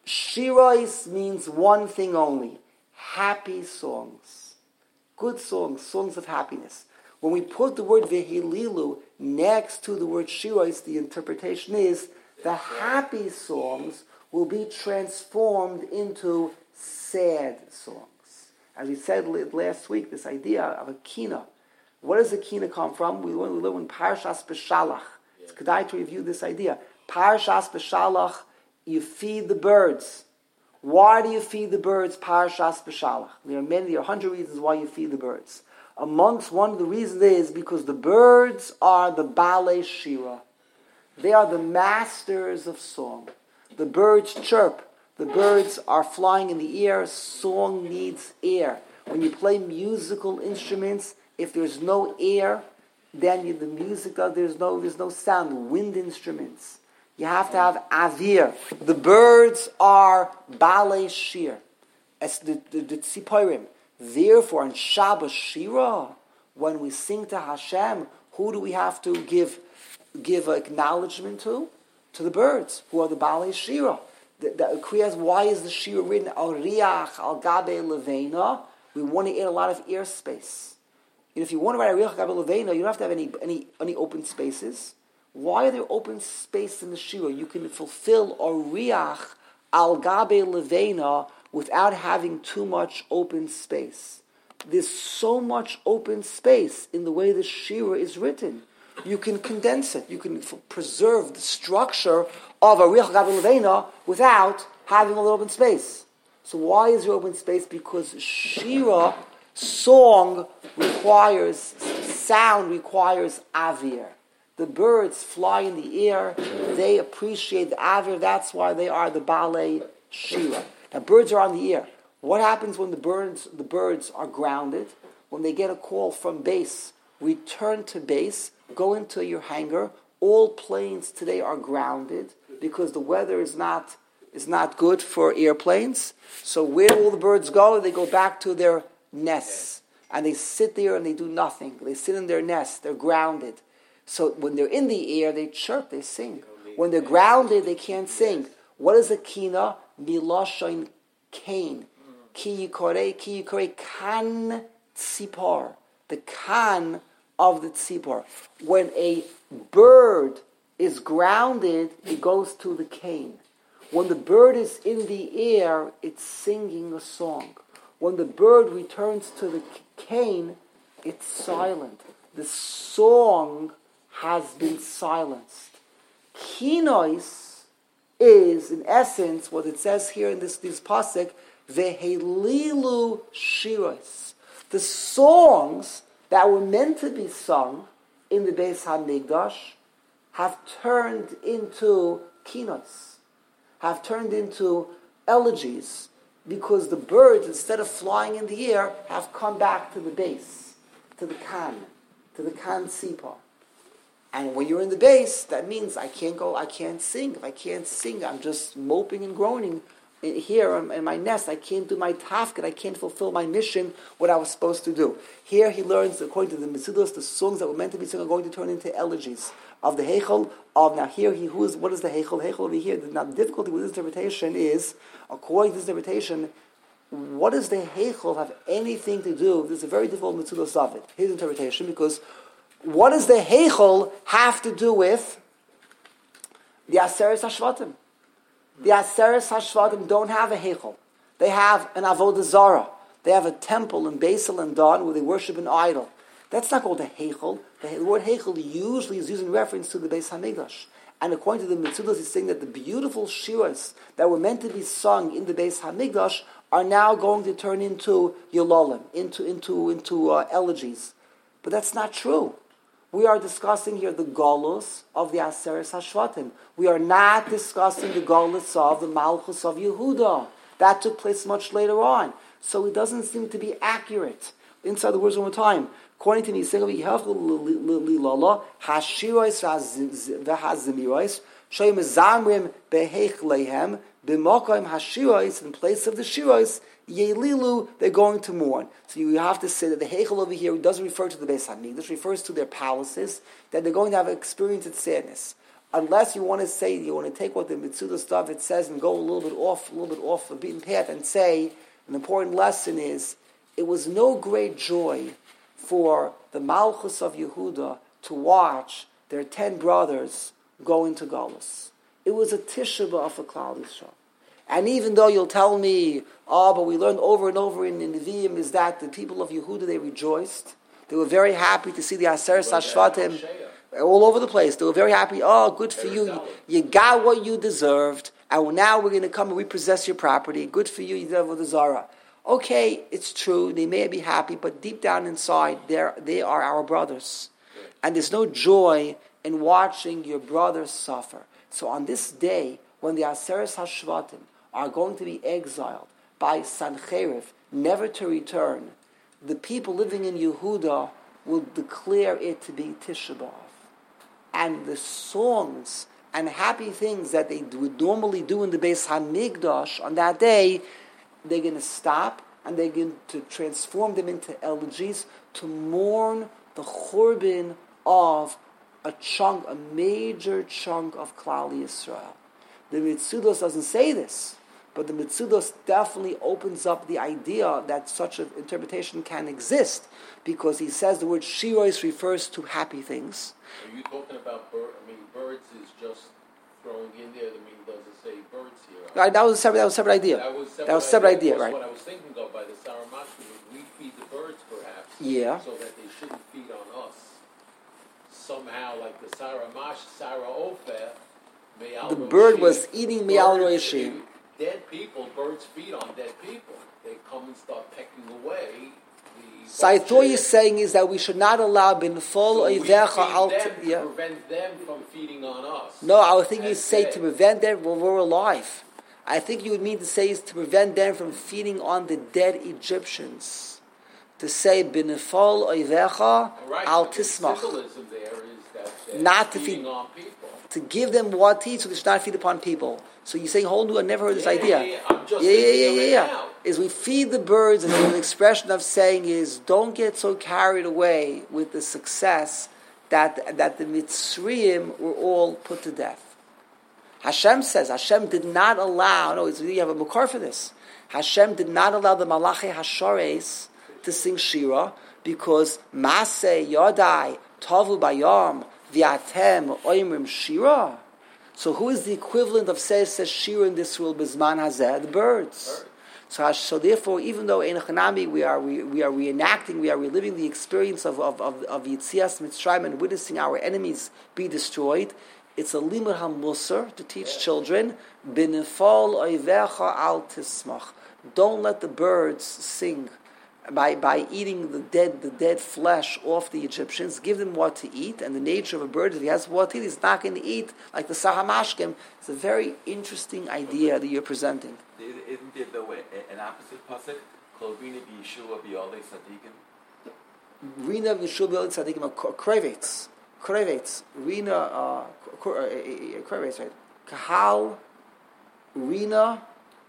Shirois means one thing only. Happy songs. Good songs, songs of happiness. When we put the word vehililu next to the word shirois, the interpretation is the happy songs will be transformed into sad songs. As we said last week, this idea of a kina. What does a kina come from? We learn, we learn in Parshas Beshalach. It's Kedai to review this idea. Parshas Beshalach, you feed the birds. Why do you feed the birds? Parshas Beshalach. There are many, there are a hundred reasons why you feed the birds. Amongst one of the reasons is because the birds are the Balei Shira. They are the masters of song. The birds chirp. The birds are flying in the air. Song needs air. When you play musical instruments, if there's no air, then you, the music, there's no, there's no sound. Wind instruments. You have to have avir. The birds are balei shir. As the, the, the tziporim. Therefore, on Shabbos Shira, when we sing to Hashem, who do we have to give give acknowledgement to? To the birds, who are the balei shira. The, the Kriyas, why is the shira written al riach al gabe levena? We want to add a lot of air space. And if you want to write al riach al gabe levena, you don't have to have any any any open spaces. Why are there open space in the shira? You can fulfill al riach al gabe levena without having too much open space. There's so much open space in the way the shira is written. You can condense it. You can f- preserve the structure of a Riach Gabi Levena without having a little open space. So why is there open space? Because shira, song, requires, sound requires avir. The birds fly in the air. They appreciate the avir. That's why they are the balei shira. Now, birds are on the air. What happens when the birds the birds are grounded? When they get a call from base, return to base, go into your hangar. All planes today are grounded because the weather is not is not good for airplanes. So where do all the birds go? They go back to their nests. And they sit there and they do nothing. They sit in their nests. They're grounded. So when they're in the air, they chirp, they sing. When they're grounded, they can't sing. What is a kina? Milashon kain. Ki yikorei, ki yikorei kan tzipor. The kan of the tzipor. When a bird is grounded, it goes to the kain. When the bird is in the air, it's singing a song. When the bird returns to the kain, it's silent. The song has been silenced. Kinois is, in essence, what it says here in this, this pasuk, vehelilu shiros. The songs that were meant to be sung in the Beis HaMikdash have turned into kinos, have turned into elegies, because the birds, instead of flying in the air, have come back to the base, to the kan, to the kan sipar. And when you're in the base, that means I can't go, I can't sing. If I can't sing, I'm just moping and groaning here in my nest. I can't do my tafkid. I can't fulfill my mission, what I was supposed to do. Here he learns, according to the Metzudos, the songs that were meant to be sung are going to turn into elegies of the Heichel. Of now here, he who is what is the Heichel? Heichel over here. Now the difficulty with this interpretation is, according to this interpretation, what does the Heichel have anything to do? This is a very difficult Metzudos of it. His interpretation, because what does the Heichel have to do with the Aseres HaShvatim? The Aseres HaShvatim don't have a Heichel. They have an Avodah Zarah. They have a temple in Basel and Dan where they worship an idol. That's not called a Heichel. The word Heichel usually is used in reference to the Beis HaMikdash. And according to the Metzudos, he's saying that the beautiful shiras that were meant to be sung in the Beis HaMikdash are now going to turn into Yololim, into, into, into uh, elegies. But that's not true. We are discussing here the Golus of the Aseres HaShvatim. We are not discussing the Golus of the Malchus of Yehuda. That took place much later on. So it doesn't seem to be accurate. Inside the words one more time. According to Nisega, Lilala, Hashirois v'Hazimirois, Shoyim Zamrim beheich lehem, b'mokoim Hashirois, in place of the Shirois, Yelilu, they're going to mourn. So you have to say that the Heichel over here doesn't refer to the Beis HaMikdash, refers to their palaces, that they're going to have experienced sadness. unless you want to say, you want to take what the Mitzuda stuff it says and go a little bit off, a little bit off the beaten path and say, an important lesson is, it was no great joy for the Malchus of Yehuda to watch their ten brothers go into Galus. It was a Tisha B'Av for Klal Yisrael. And even though you'll tell me, oh, but we learned over and over in the Nevi'im is that the people of Yehuda, they rejoiced. They were very happy to see the Aseret HaShvatim all over the place. They were very happy. Oh, good for you. You, you got what you deserved. And now we're going to come and repossess your property. Good for you. You deserve the Zara. Okay, it's true. They may be happy, but deep down inside, they're, they are our brothers. And there's no joy in watching your brothers suffer. So on this day, when the Aseret HaShvatim are going to be exiled by Sancheriv, never to return, the people living in Yehuda will declare it to be Tisha B'Av. And the songs and happy things that they would normally do in the Beis HaMikdash on that day, they're going to stop and they're going to transform them into elegies to mourn the Churban of a chunk, a major chunk of Klal Yisrael. The Mitzudos doesn't say this, but the Mitzudos definitely opens up the idea that such an interpretation can exist, because he says the word shiros refers to happy things. Are you talking about birds? I mean, birds is just throwing in there. I mean, does it say birds here? Right, that was a separate, that was a separate idea. That was a separate, that was a separate idea, idea right? What I was thinking of by the Saramash was we feed the birds, perhaps, yeah, so that they shouldn't feed on us. Somehow, like the Saramash, Sarah Ofer, the bird was eating Me'al Roshim. Dead people, birds feed on dead people. They come and start pecking away. So I thought you're saying is that we should not allow bin fol so oivecha al to yeah. prevent them from feeding on us. No, I would think you say dead. to prevent them when we're alive. I think you would mean to say is to prevent them from feeding on the dead Egyptians. To say bin fol oivecha right, al the tismach. symbolism there is that not to feeding feed on people. To give them what to eat so they should not feed upon people. So you're saying, hold on, I never heard this yeah, idea. Yeah, yeah, I'm just yeah, yeah, yeah, yeah, yeah. Now. Is we feed the birds, and an expression of saying is, don't get so carried away with the success that that the Mitzrayim were all put to death. Hashem says, Hashem did not allow, no, you have a makar for this. Hashem did not allow the Malachi Hashares to sing Shira, because Maseh Yodai Tavu Bayam V'atem Oimrim Shira. So who is the equivalent of says says Shira in this world? Bizman Hazeh, the birds. So, so therefore, even though in Chanami we are we, we are reenacting, we are reliving the experience of of of, of Yitzias Mitzrayim and witnessing our enemies be destroyed, it's a limud hamusar to teach children. Binifal oivecha al tismach. Don't let the birds sing. By by eating the dead the dead flesh off the Egyptians, give them what to eat, and the nature of a bird, if he has what to eat, he's not going to eat like the Sahamashkim. It's a very interesting idea that you're presenting. Isn't there though an opposite pasuk? Klovina b'Yeshua b'Yolei Tzadikim. Rina b'Yeshua b'Yolei Tzadikim. Krevetz, krevetz. Rina, uh, krevetz, right? Kahal, Rina,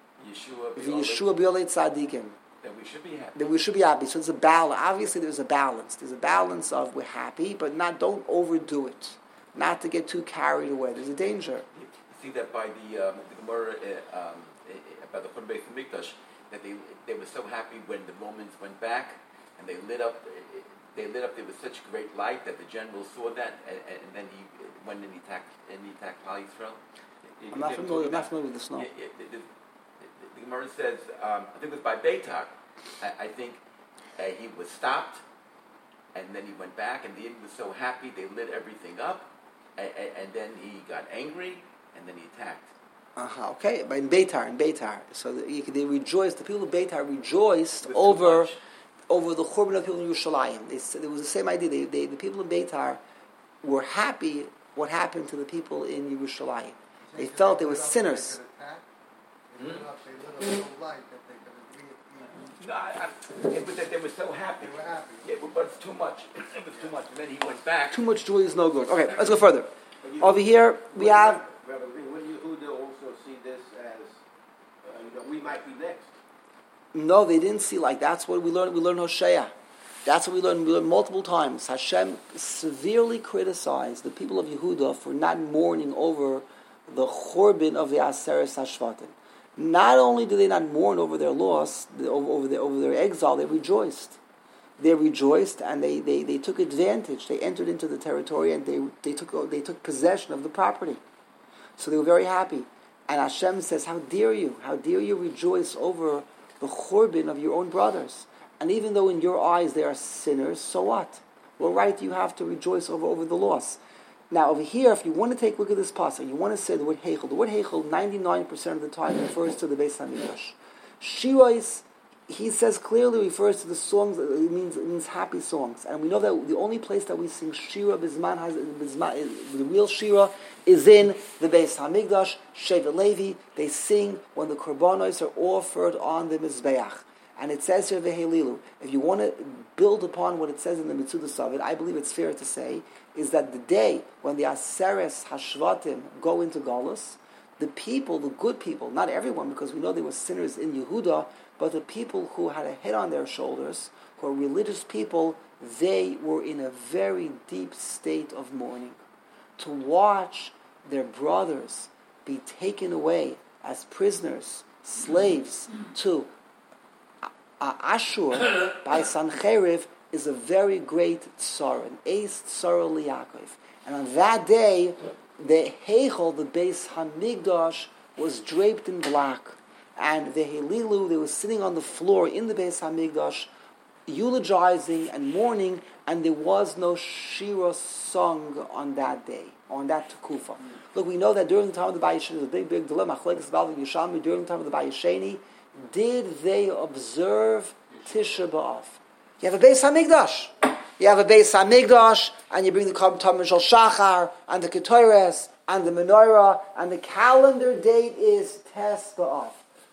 b'Yeshua b'Yolei Tzadikim. That we should be happy. That we should be happy. So it's a balance. Obviously, there's a balance. There's a balance of we're happy, but not don't overdo it. Not to get too carried away. There's a danger. You see that by the um, the Gemara uh, um, by the Churban Beis Hamikdash, that they they were so happy when the Romans went back and they lit up. They lit up there with such great light that the general saw that, and, and then he went and he attacked and he attacked Klal Yisrael. I'm not familiar. I'm not familiar with this now. Yeah, yeah, the, the, the Gemara says, um, I think it was by Beitar. I, I think uh, he was stopped, and then he went back, and the Indian was so happy they lit everything up, and, and then he got angry, and then he attacked. Uh-huh, okay, but in Beitar, in Beitar, so the, they rejoiced. The people of Beitar rejoiced over over the Churban of the people in Yerushalayim. They, it was the same idea. They, they, the people in Beitar were happy what happened to the people in Yerushalayim. They felt they were sinners. Hmm? No, I, I, it was that they were so happy. They were happy. Yeah, but it's too much. It was too much. And then he went back. Too much joy is no good. Okay, let's go further. Over here, we have... Rabbi, when Yehuda also see this as, uh, you know, we might be next. No, they didn't see like that's what we learned. We learned Hosea. That's what we learned. We learned multiple times. Hashem severely criticized the people of Yehuda for not mourning over the Churban of the Aseres Hashvatim. Not only did they not mourn over their loss, over, over, their, over their exile, they rejoiced. They rejoiced and they, they, they took advantage. They entered into the territory and they, they took they took possession of the property. So they were very happy. And Hashem says, how dare you? How dare you rejoice over the Churban of your own brothers? And even though in your eyes they are sinners, so what? What right do you have to rejoice over, over the loss? Now over here, if you want to take a look at this passage, you want to say the word Heichel. The word Heichel, ninety-nine percent of the time, refers to the Beis HaMikdash. Shirais, he says clearly, refers to the songs, it means it means happy songs. And we know that the only place that we sing Shira Bizman, has, Bizman the real Shira, is in the Beis HaMikdash, Shevet Levi. They sing when the Korbanos are offered on the Mizbeach. And it says here, Vehelilu. If you want to build upon what it says in the Mitzvah Savid, I believe it's fair to say, is that the day when the Aseres Hashvatim go into Galus, the people, the good people, not everyone, because we know they were sinners in Yehuda, but the people who had a head on their shoulders, who are religious people, they were in a very deep state of mourning. To watch their brothers be taken away as prisoners, slaves, to Uh, Ashur by Sancheriv is a very great tzara, an ace tzara liyakov. And on that day, the Heichel, the Beis Hamikdash, was draped in black. And the Helilu, they were sitting on the floor in the Beis Hamikdash, eulogizing and mourning, and there was no Shira sung on that day, on that Tekufa. Look, we know that during the time of the Bayesheni, the big, big dilemma, during the time of the Bayesheni, did they observe Tisha B'Av? You have a Beis HaMikdash. You have a Beis HaMikdash, and you bring the Korban Tamid Shel Shachar, and the Ketores, and the Menorah, and the calendar date is Tes B'Av.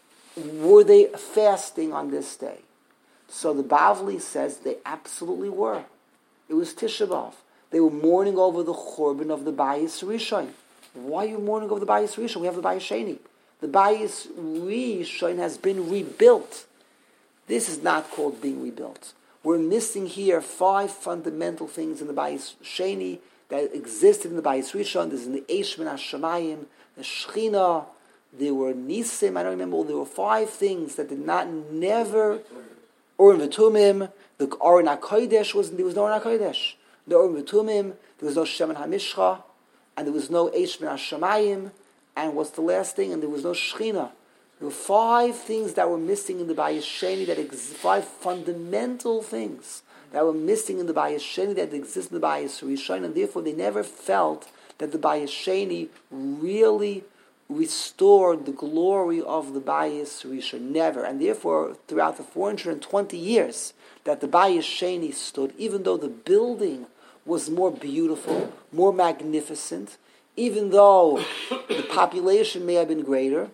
Were they fasting on this day? So the Bavli says they absolutely were. It was Tisha B'Av. They were mourning over the Churban of the Bayis Rishon. Why are you mourning over the Bayis Rishon? We have the Bayis Sheni. The Bayis Rishon has been rebuilt. This is not called being rebuilt. We're missing here five fundamental things in the Bayis Sheni that existed in the Bayis Rishon. There's in the Eish Min HaShamayim, the Shechina, there were Nisim, I don't remember, there were five things that did not, never, Urim V'Tumim, the Aron HaKodesh, wasn't, there was no Aron HaKodesh. The Urim V'Tumim, there was no Shemen HaMishcha, and there was no Eish Min HaShamayim, and what's the last thing? And there was no Shechina. There were five things that were missing in the Bayis Sheni, that ex- five fundamental things that were missing in the Bayis Sheni that exist in the Bayis Rishon, and therefore they never felt that the Bayis Sheni really restored the glory of the Bayis Rishon. Never. And therefore, throughout the four hundred twenty years that the Bayis Sheni stood, even though the building was more beautiful, more magnificent, even though the population may have been greater,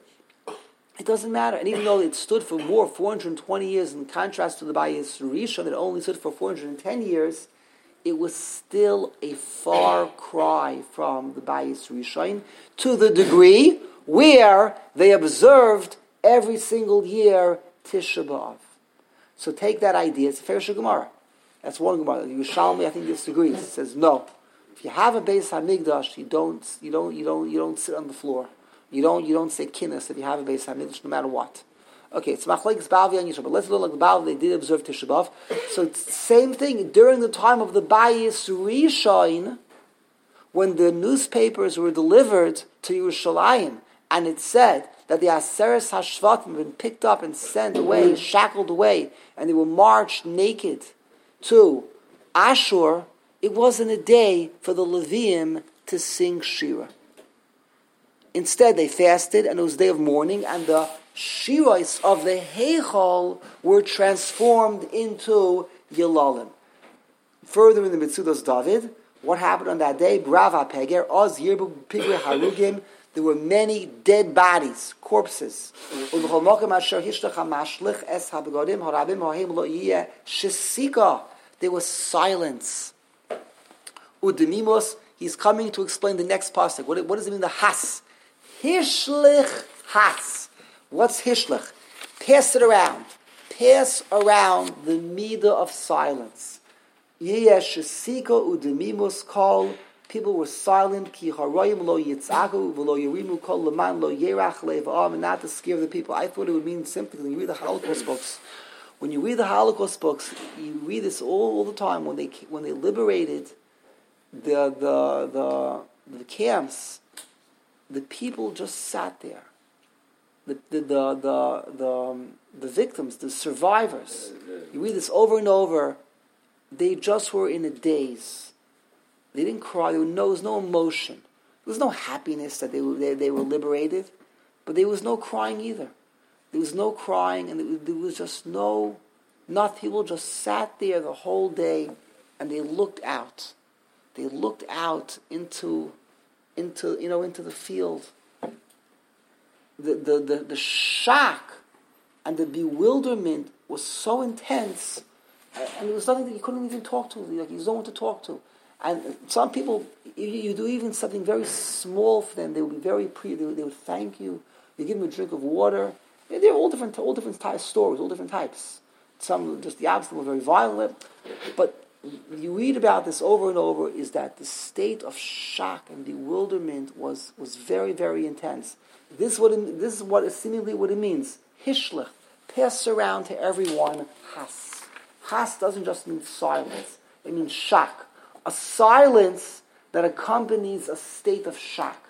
it doesn't matter. And even though it stood for more, four hundred twenty years, in contrast to the Bayis Rishon that only stood for four hundred ten years, it was still a far cry from the Bayis Rishon, to the degree where they observed every single year Tisha B'Av. So take that idea. It's a fair Gemara. That's one Gemara. Yerushalmi, I think, disagrees. It says no. If you have a Beis HaMikdash, you don't, you don't, you don't, you don't sit on the floor. You don't, you don't say kinnis if you have a Beis HaMikdash, no matter what. Okay, it's Machlekes Bavli and Yisrael, but let's look like the Bavli. They did observe Tisha B'Av. So it's the same thing during the time of the Bayis Rishon, when the newspapers were delivered to Yerushalayim, and it said that the Aseres Hashvatim had been picked up and sent away, shackled away, and they were marched naked to Ashur. It wasn't a day for the Leviim to sing Shira. Instead, they fasted, and it was a day of mourning, and the Shirais of the Heichal were transformed into Yelalim. Further in the Mitzudas David, what happened on that day? Brava Peger, Oz Yirbu Pigre Harugim. There were many dead bodies, corpses. There was silence. Udemimos, he's coming to explain the next pasuk. What, what does it mean, the has? Hishlich has. What's hishlich? Pass it around. pass around the midah of silence. Yesh shesika udemimus kol. People were silent. Ki harayim lo yitzaku v'lo yirimu kol leman lo yerach le'v'am, and not to scare the people. I thought it would mean simply when you read the Holocaust books. When you read the Holocaust books, you read this all, all the time. When they when they liberated the the the the camps, the people just sat there. The the the the the, um, the victims, the survivors. You read this over and over. They just were in a daze. They didn't cry. There was no, there was no emotion. There was no happiness that they were they, they were liberated, but there was no crying either. There was no crying, and there was just no, nothing. People just sat there the whole day, and they looked out. They looked out into, into you know, into the field. The the the, the shock and the bewilderment was so intense, and there was nothing that you couldn't even talk to. Like you don't want to talk to. And some people, you, you do even something very small for them. They would be very pre. They would, they would thank you. You give them a drink of water. They're all different, all different types of stories, all different types. Some just the opposite, were very violent. But you read about this over and over. Is that the state of shock and bewilderment was was very, very intense. This is what it, this is what seemingly what it means. Hishlich, pass around to everyone. Has has doesn't just mean silence. It means shock. A silence that accompanies a state of shock.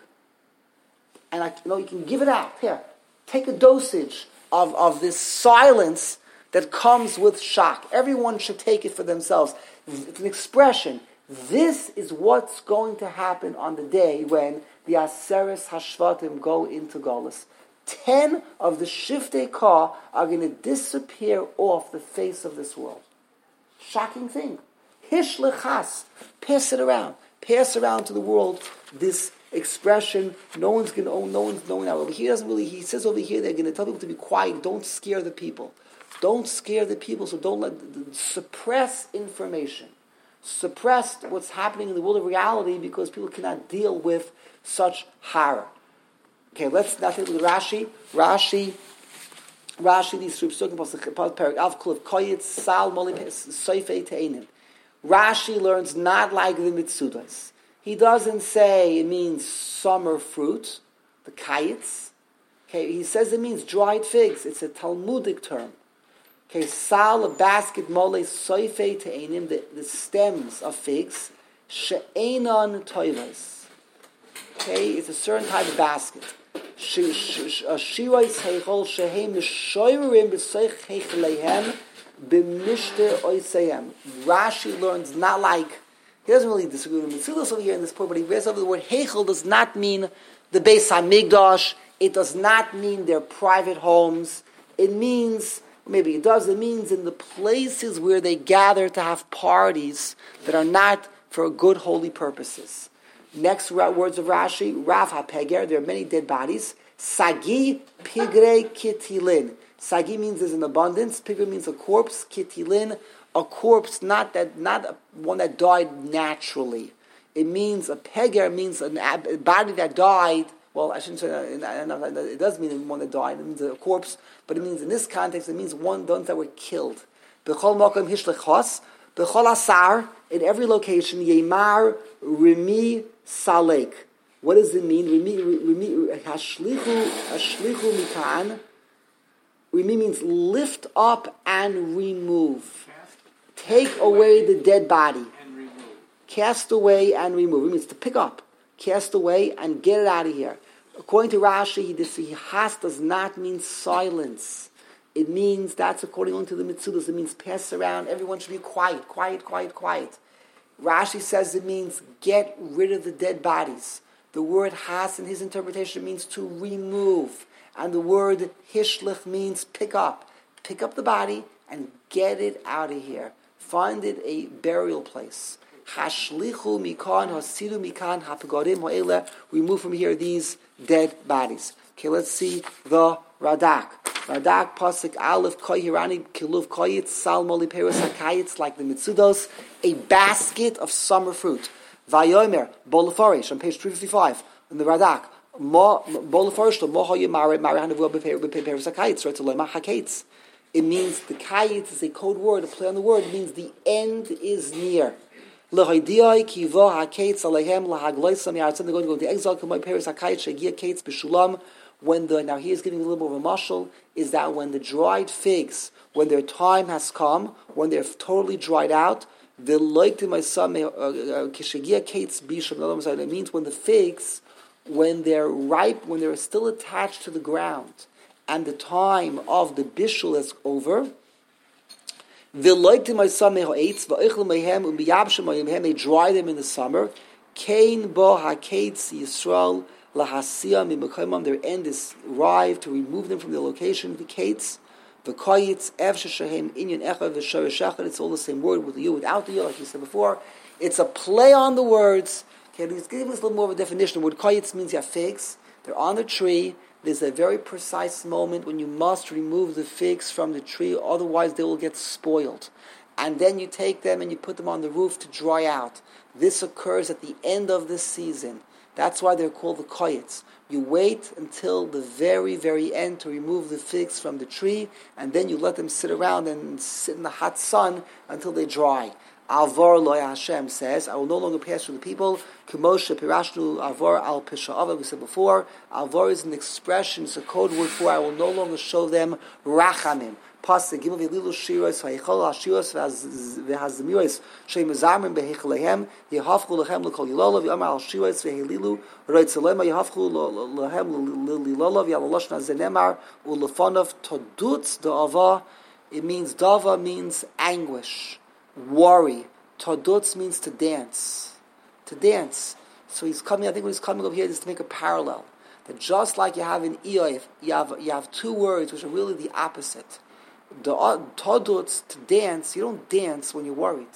And I, you know, you can give it out. Here, take a dosage of, of this silence that comes with shock. Everyone should take it for themselves. It's an expression. This is what's going to happen on the day when the Aseres Hashvatim go into Golus. Ten of the Shiftei Ka are going to disappear off the face of this world. Shocking thing. Hishlechas, pass it around, pass around to the world. This expression, no one's going to own, no one's knowing that. Over here, doesn't really. He says over here, they're going to tell people to be quiet. Don't scare the people. Don't scare the people. So don't let suppress information, suppress what's happening in the world of reality because people cannot deal with such horror. Okay, let's now take a look at Rashi. Rashi. Rashi. These three psukim, Perik Alf Kulav Koyetz Sal Moli Soifei Teinim. Rashi learns not like the Mitzudas. He doesn't say it means summer fruit, the kayetz. Okay, he says it means dried figs. It's a Talmudic term. Okay, sal, a basket, mole, soifei te'enim, the, the stems of figs, she'enon toivas. Okay, it's a certain type of basket. Shirois heichol shehem mishoyrim b'soich heichleihem b'mishte oisayem. Rashi learns not like, he doesn't really disagree with Mitzudas over here in this point, but he reads over the word heichel does not mean the Beis HaMikdash. It does not mean their private homes. It means, maybe it does, it means in the places where they gather to have parties that are not for good holy purposes. Next words of Rashi, Rav HaPeger, there are many dead bodies. Sagi pigre kitilin. Sagi means there's an abundance. Pigre means a corpse. Kitilin, a corpse, not that, not a, one that died naturally. It means a peger means a body that died. Well, I shouldn't say that. It does mean one that died. It means a corpse, but it means in this context, it means one ones that were killed. B'chol makom hishlechos, b'chol asar, in every location, yemar rimi salek. What does it mean? Rimi, rimi, hashlichu, hashlichu mikan. Rimi means lift up and remove. Take away the dead body. And remove. Cast away and remove. It means to pick up. Cast away and get it out of here. According to Rashi, he has does not mean silence. It means, that's according to the Mitzudas, it means pass around, everyone should be quiet, quiet, quiet, quiet. Rashi says it means get rid of the dead bodies. The word has, in his interpretation, means to remove. And the word hishlich means pick up. Pick up the body and get it out of here. Find it a burial place. Hashlichu mikan, hasidu mikan, hapagodim ho'ele. Remove from here these dead bodies. Okay, let's see the Radak. Radak pasuk aleph koi hirani kiluv koyitz sal moli peros hakayitz, like the Mitzudos, a basket of summer fruit. Vayomer bolafarish on page three fifty-five in the Radak. Mo bolafarish lo moho yemare mare hanavu beperos hakayitz. Right, so lema hakayitz. It means the kayitz is a code word, a play on the word. It means the end is near. L'hoidiyai kivo haketz alehem lahagloisam yaratzim. They're going to go into exile. Kamay peris hakayitz shegia ketz b'shulam. When the now he is giving a little bit of a mashal, is that when the dried figs, when their time has come, when they're totally dried out, the like to my son kishegia ketz b'shulam. It means when the figs, when they're ripe, when they're still attached to the ground, and the time of the bishul is over, they dry them in the summer. Kain bo haketz Yisrael lahasiyah mimekayimam. Their end is arrived to remove them from their location. The kates, the koyitz, ev sheshahem inyan echav v'shoreshachad. It's all the same word with the you, without the you, like you said before. It's a play on the words. Okay, let's give us a little more of a definition. The word koyitz means you have figs. They're on the tree. There's a very precise moment when you must remove the figs from the tree, otherwise they will get spoiled. And then you take them and you put them on the roof to dry out. This occurs at the end of the season. That's why they're called the koyetz. You wait until the very, very end to remove the figs from the tree, and then you let them sit around and sit in the hot sun until they dry. Alvor loy Hashem says, I will no longer pass through the people. K'moshe pirashnu alvor al pisha'ava. We said before, alvor is an expression, it's a code word for I will no longer show them rachamim. Pasuk gimel v'lilu shiros v'hichol hashiros v'hazmiros sheim mezamrim b'hichlehem yehafchu lechem l'kol yilolo v'yamar al shiros v'hililu v'roitzelema yehafchu lechem l'lilolo v'yaloloshna zenemar u'lefonov todutz da'ava. It means dava means anguish, worry. Todutz means to dance. To dance. So he's coming, I think when he's coming over here is to make a parallel. That just like you have in Iyov, you have, you have two words which are really the opposite. The todutz, to dance, you don't dance when you're worried.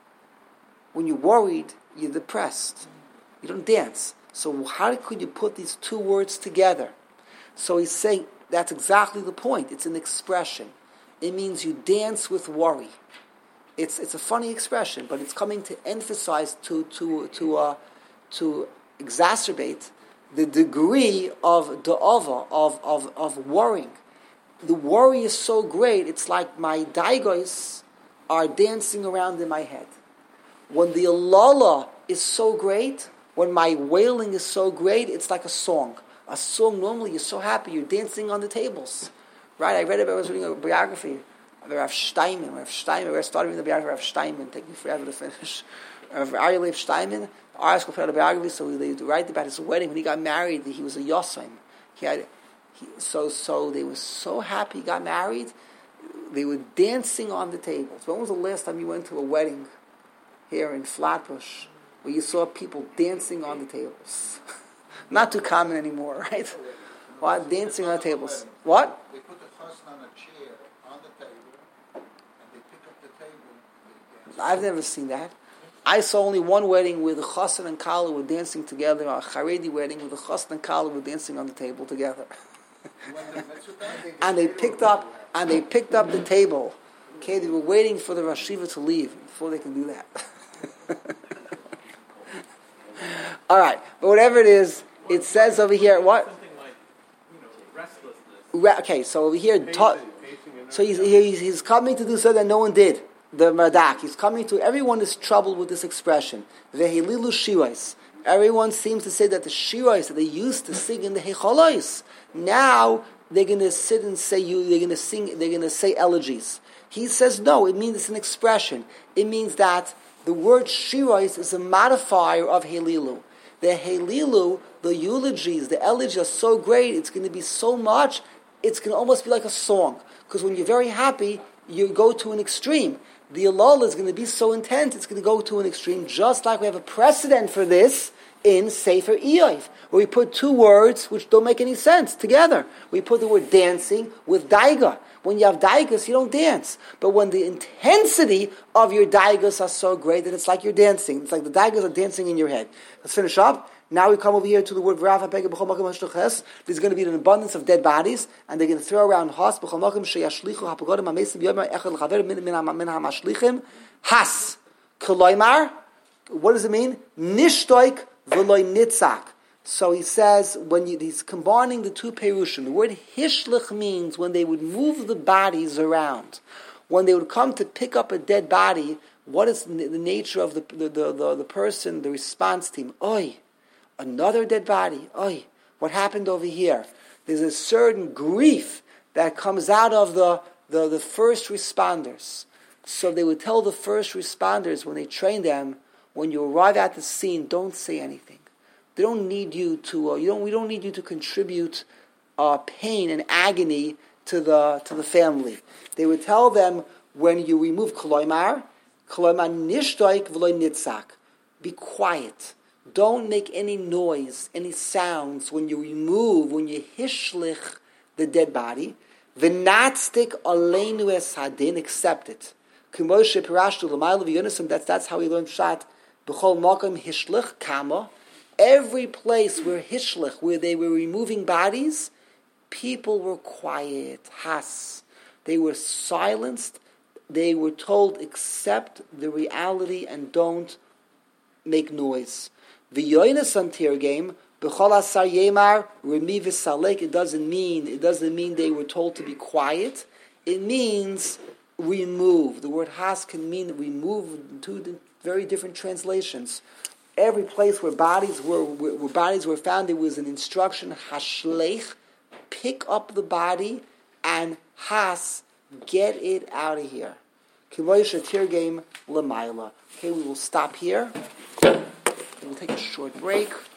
When you're worried, you're depressed. You don't dance. So how could you put these two words together? So he's saying that's exactly the point. It's an expression. It means you dance with worry. It's it's a funny expression, but it's coming to emphasize, to to to uh, to exacerbate the degree of da'ava, of, of, of worrying. The worry is so great, it's like my daigos are dancing around in my head. When the alala is so great, when my wailing is so great, it's like a song. A song, normally you're so happy, you're dancing on the tables. Right? I read about, I was reading a biography of Rav Steinman. Rav Steinman, I started reading the biography of Rav Steinman, taking forever to finish. Rav Aryeh Leib Steinman, the article for the biography, so they write about his wedding. When he got married, he was a Yosem. He had, he, so so they were so happy he got married. They were dancing on the tables. When was the last time you went to a wedding here in Flatbush where you saw people dancing on the tables? Not too common anymore, right? What? Dancing on the tables. What? They put the chassan on a chair on the table, and they pick up the table. They dance. I've never seen that. I saw only one wedding where the chassan and kala were dancing together, a Haredi wedding where the chassan and kala were dancing on the table together. And they picked up, and they picked up the table. Okay, they were waiting for the Rosh Yeshiva to leave before they can do that. All right, but whatever it is, it says over here what? Something like, you know, restlessness. Re- okay, so over here, ta- so he's, he's he's coming to do so that no one did. The Radak, he's coming to. Everyone is troubled with this expression. Vehililu shirais. Everyone seems to say that the shirais that they used to sing in the Heichalos, now they're going to sit and say you. They're going to sing. They're going to say elegies. He says no. It means it's an expression. It means that the word shirais is a modifier of Helilu. The Helilu, the eulogies, the elegies are so great. It's going to be so much. It's going to almost be like a song. Because when you're very happy, you go to an extreme. The alol is going to be so intense, it's going to go to an extreme, just like we have a precedent for this in Sefer Iyov, where we put two words which don't make any sense together. We put the word dancing with daiga. When you have daigas, you don't dance. But when the intensity of your daigas are so great that it's like you're dancing. It's like the daigas are dancing in your head. Let's finish up. Now we come over here to the word V'rav HaPegah B'chol Makom HaShluches. There's going to be an abundance of dead bodies, and they're going to throw around Has B'chol Makom Sheyashlichu HaPagodim HaMesim Yomer Echad L'Chaver Min HaMashlichim Has Koloimar. What does it mean? Nishtoik V'loi Nitzak. So he says, when you, he's combining the two perushim, the word hishlich means when they would move the bodies around. When they would come to pick up a dead body, what is the nature of the the, the, the, the person, the response team? Oi, another dead body. Oi, what happened over here? There's a certain grief that comes out of the, the, the first responders. So they would tell the first responders when they train them, when you arrive at the scene, don't say anything. They don't need you to. Uh, you don't. We don't need you to contribute uh, pain and agony to the to the family. They would tell them when you remove koloimar, koloimar nishtoik v'loy nitzak. Be quiet. Don't make any noise, any sounds when you remove, when you hishlich the dead body. V'natztik aleinu es hadin. Accept it. Kumoshe pirashtu l'mayla v'yonisim. That's that's how we learn pshat. B'chol makom hishlich kama. Every place where hishlich, where they were removing bodies, people were quiet. Has. They were silenced. They were told, accept the reality and don't make noise. V'yoynes on tirgem, b'chol asar yemar, remi v'salek. It doesn't mean, it doesn't mean they were told to be quiet. It means remove. The word has can mean remove, two very different translations. Every place where bodies were where, where bodies were found, there was an instruction: hashleich, pick up the body, and has, get it out of here. Okay, we will stop here. We'll take a short break.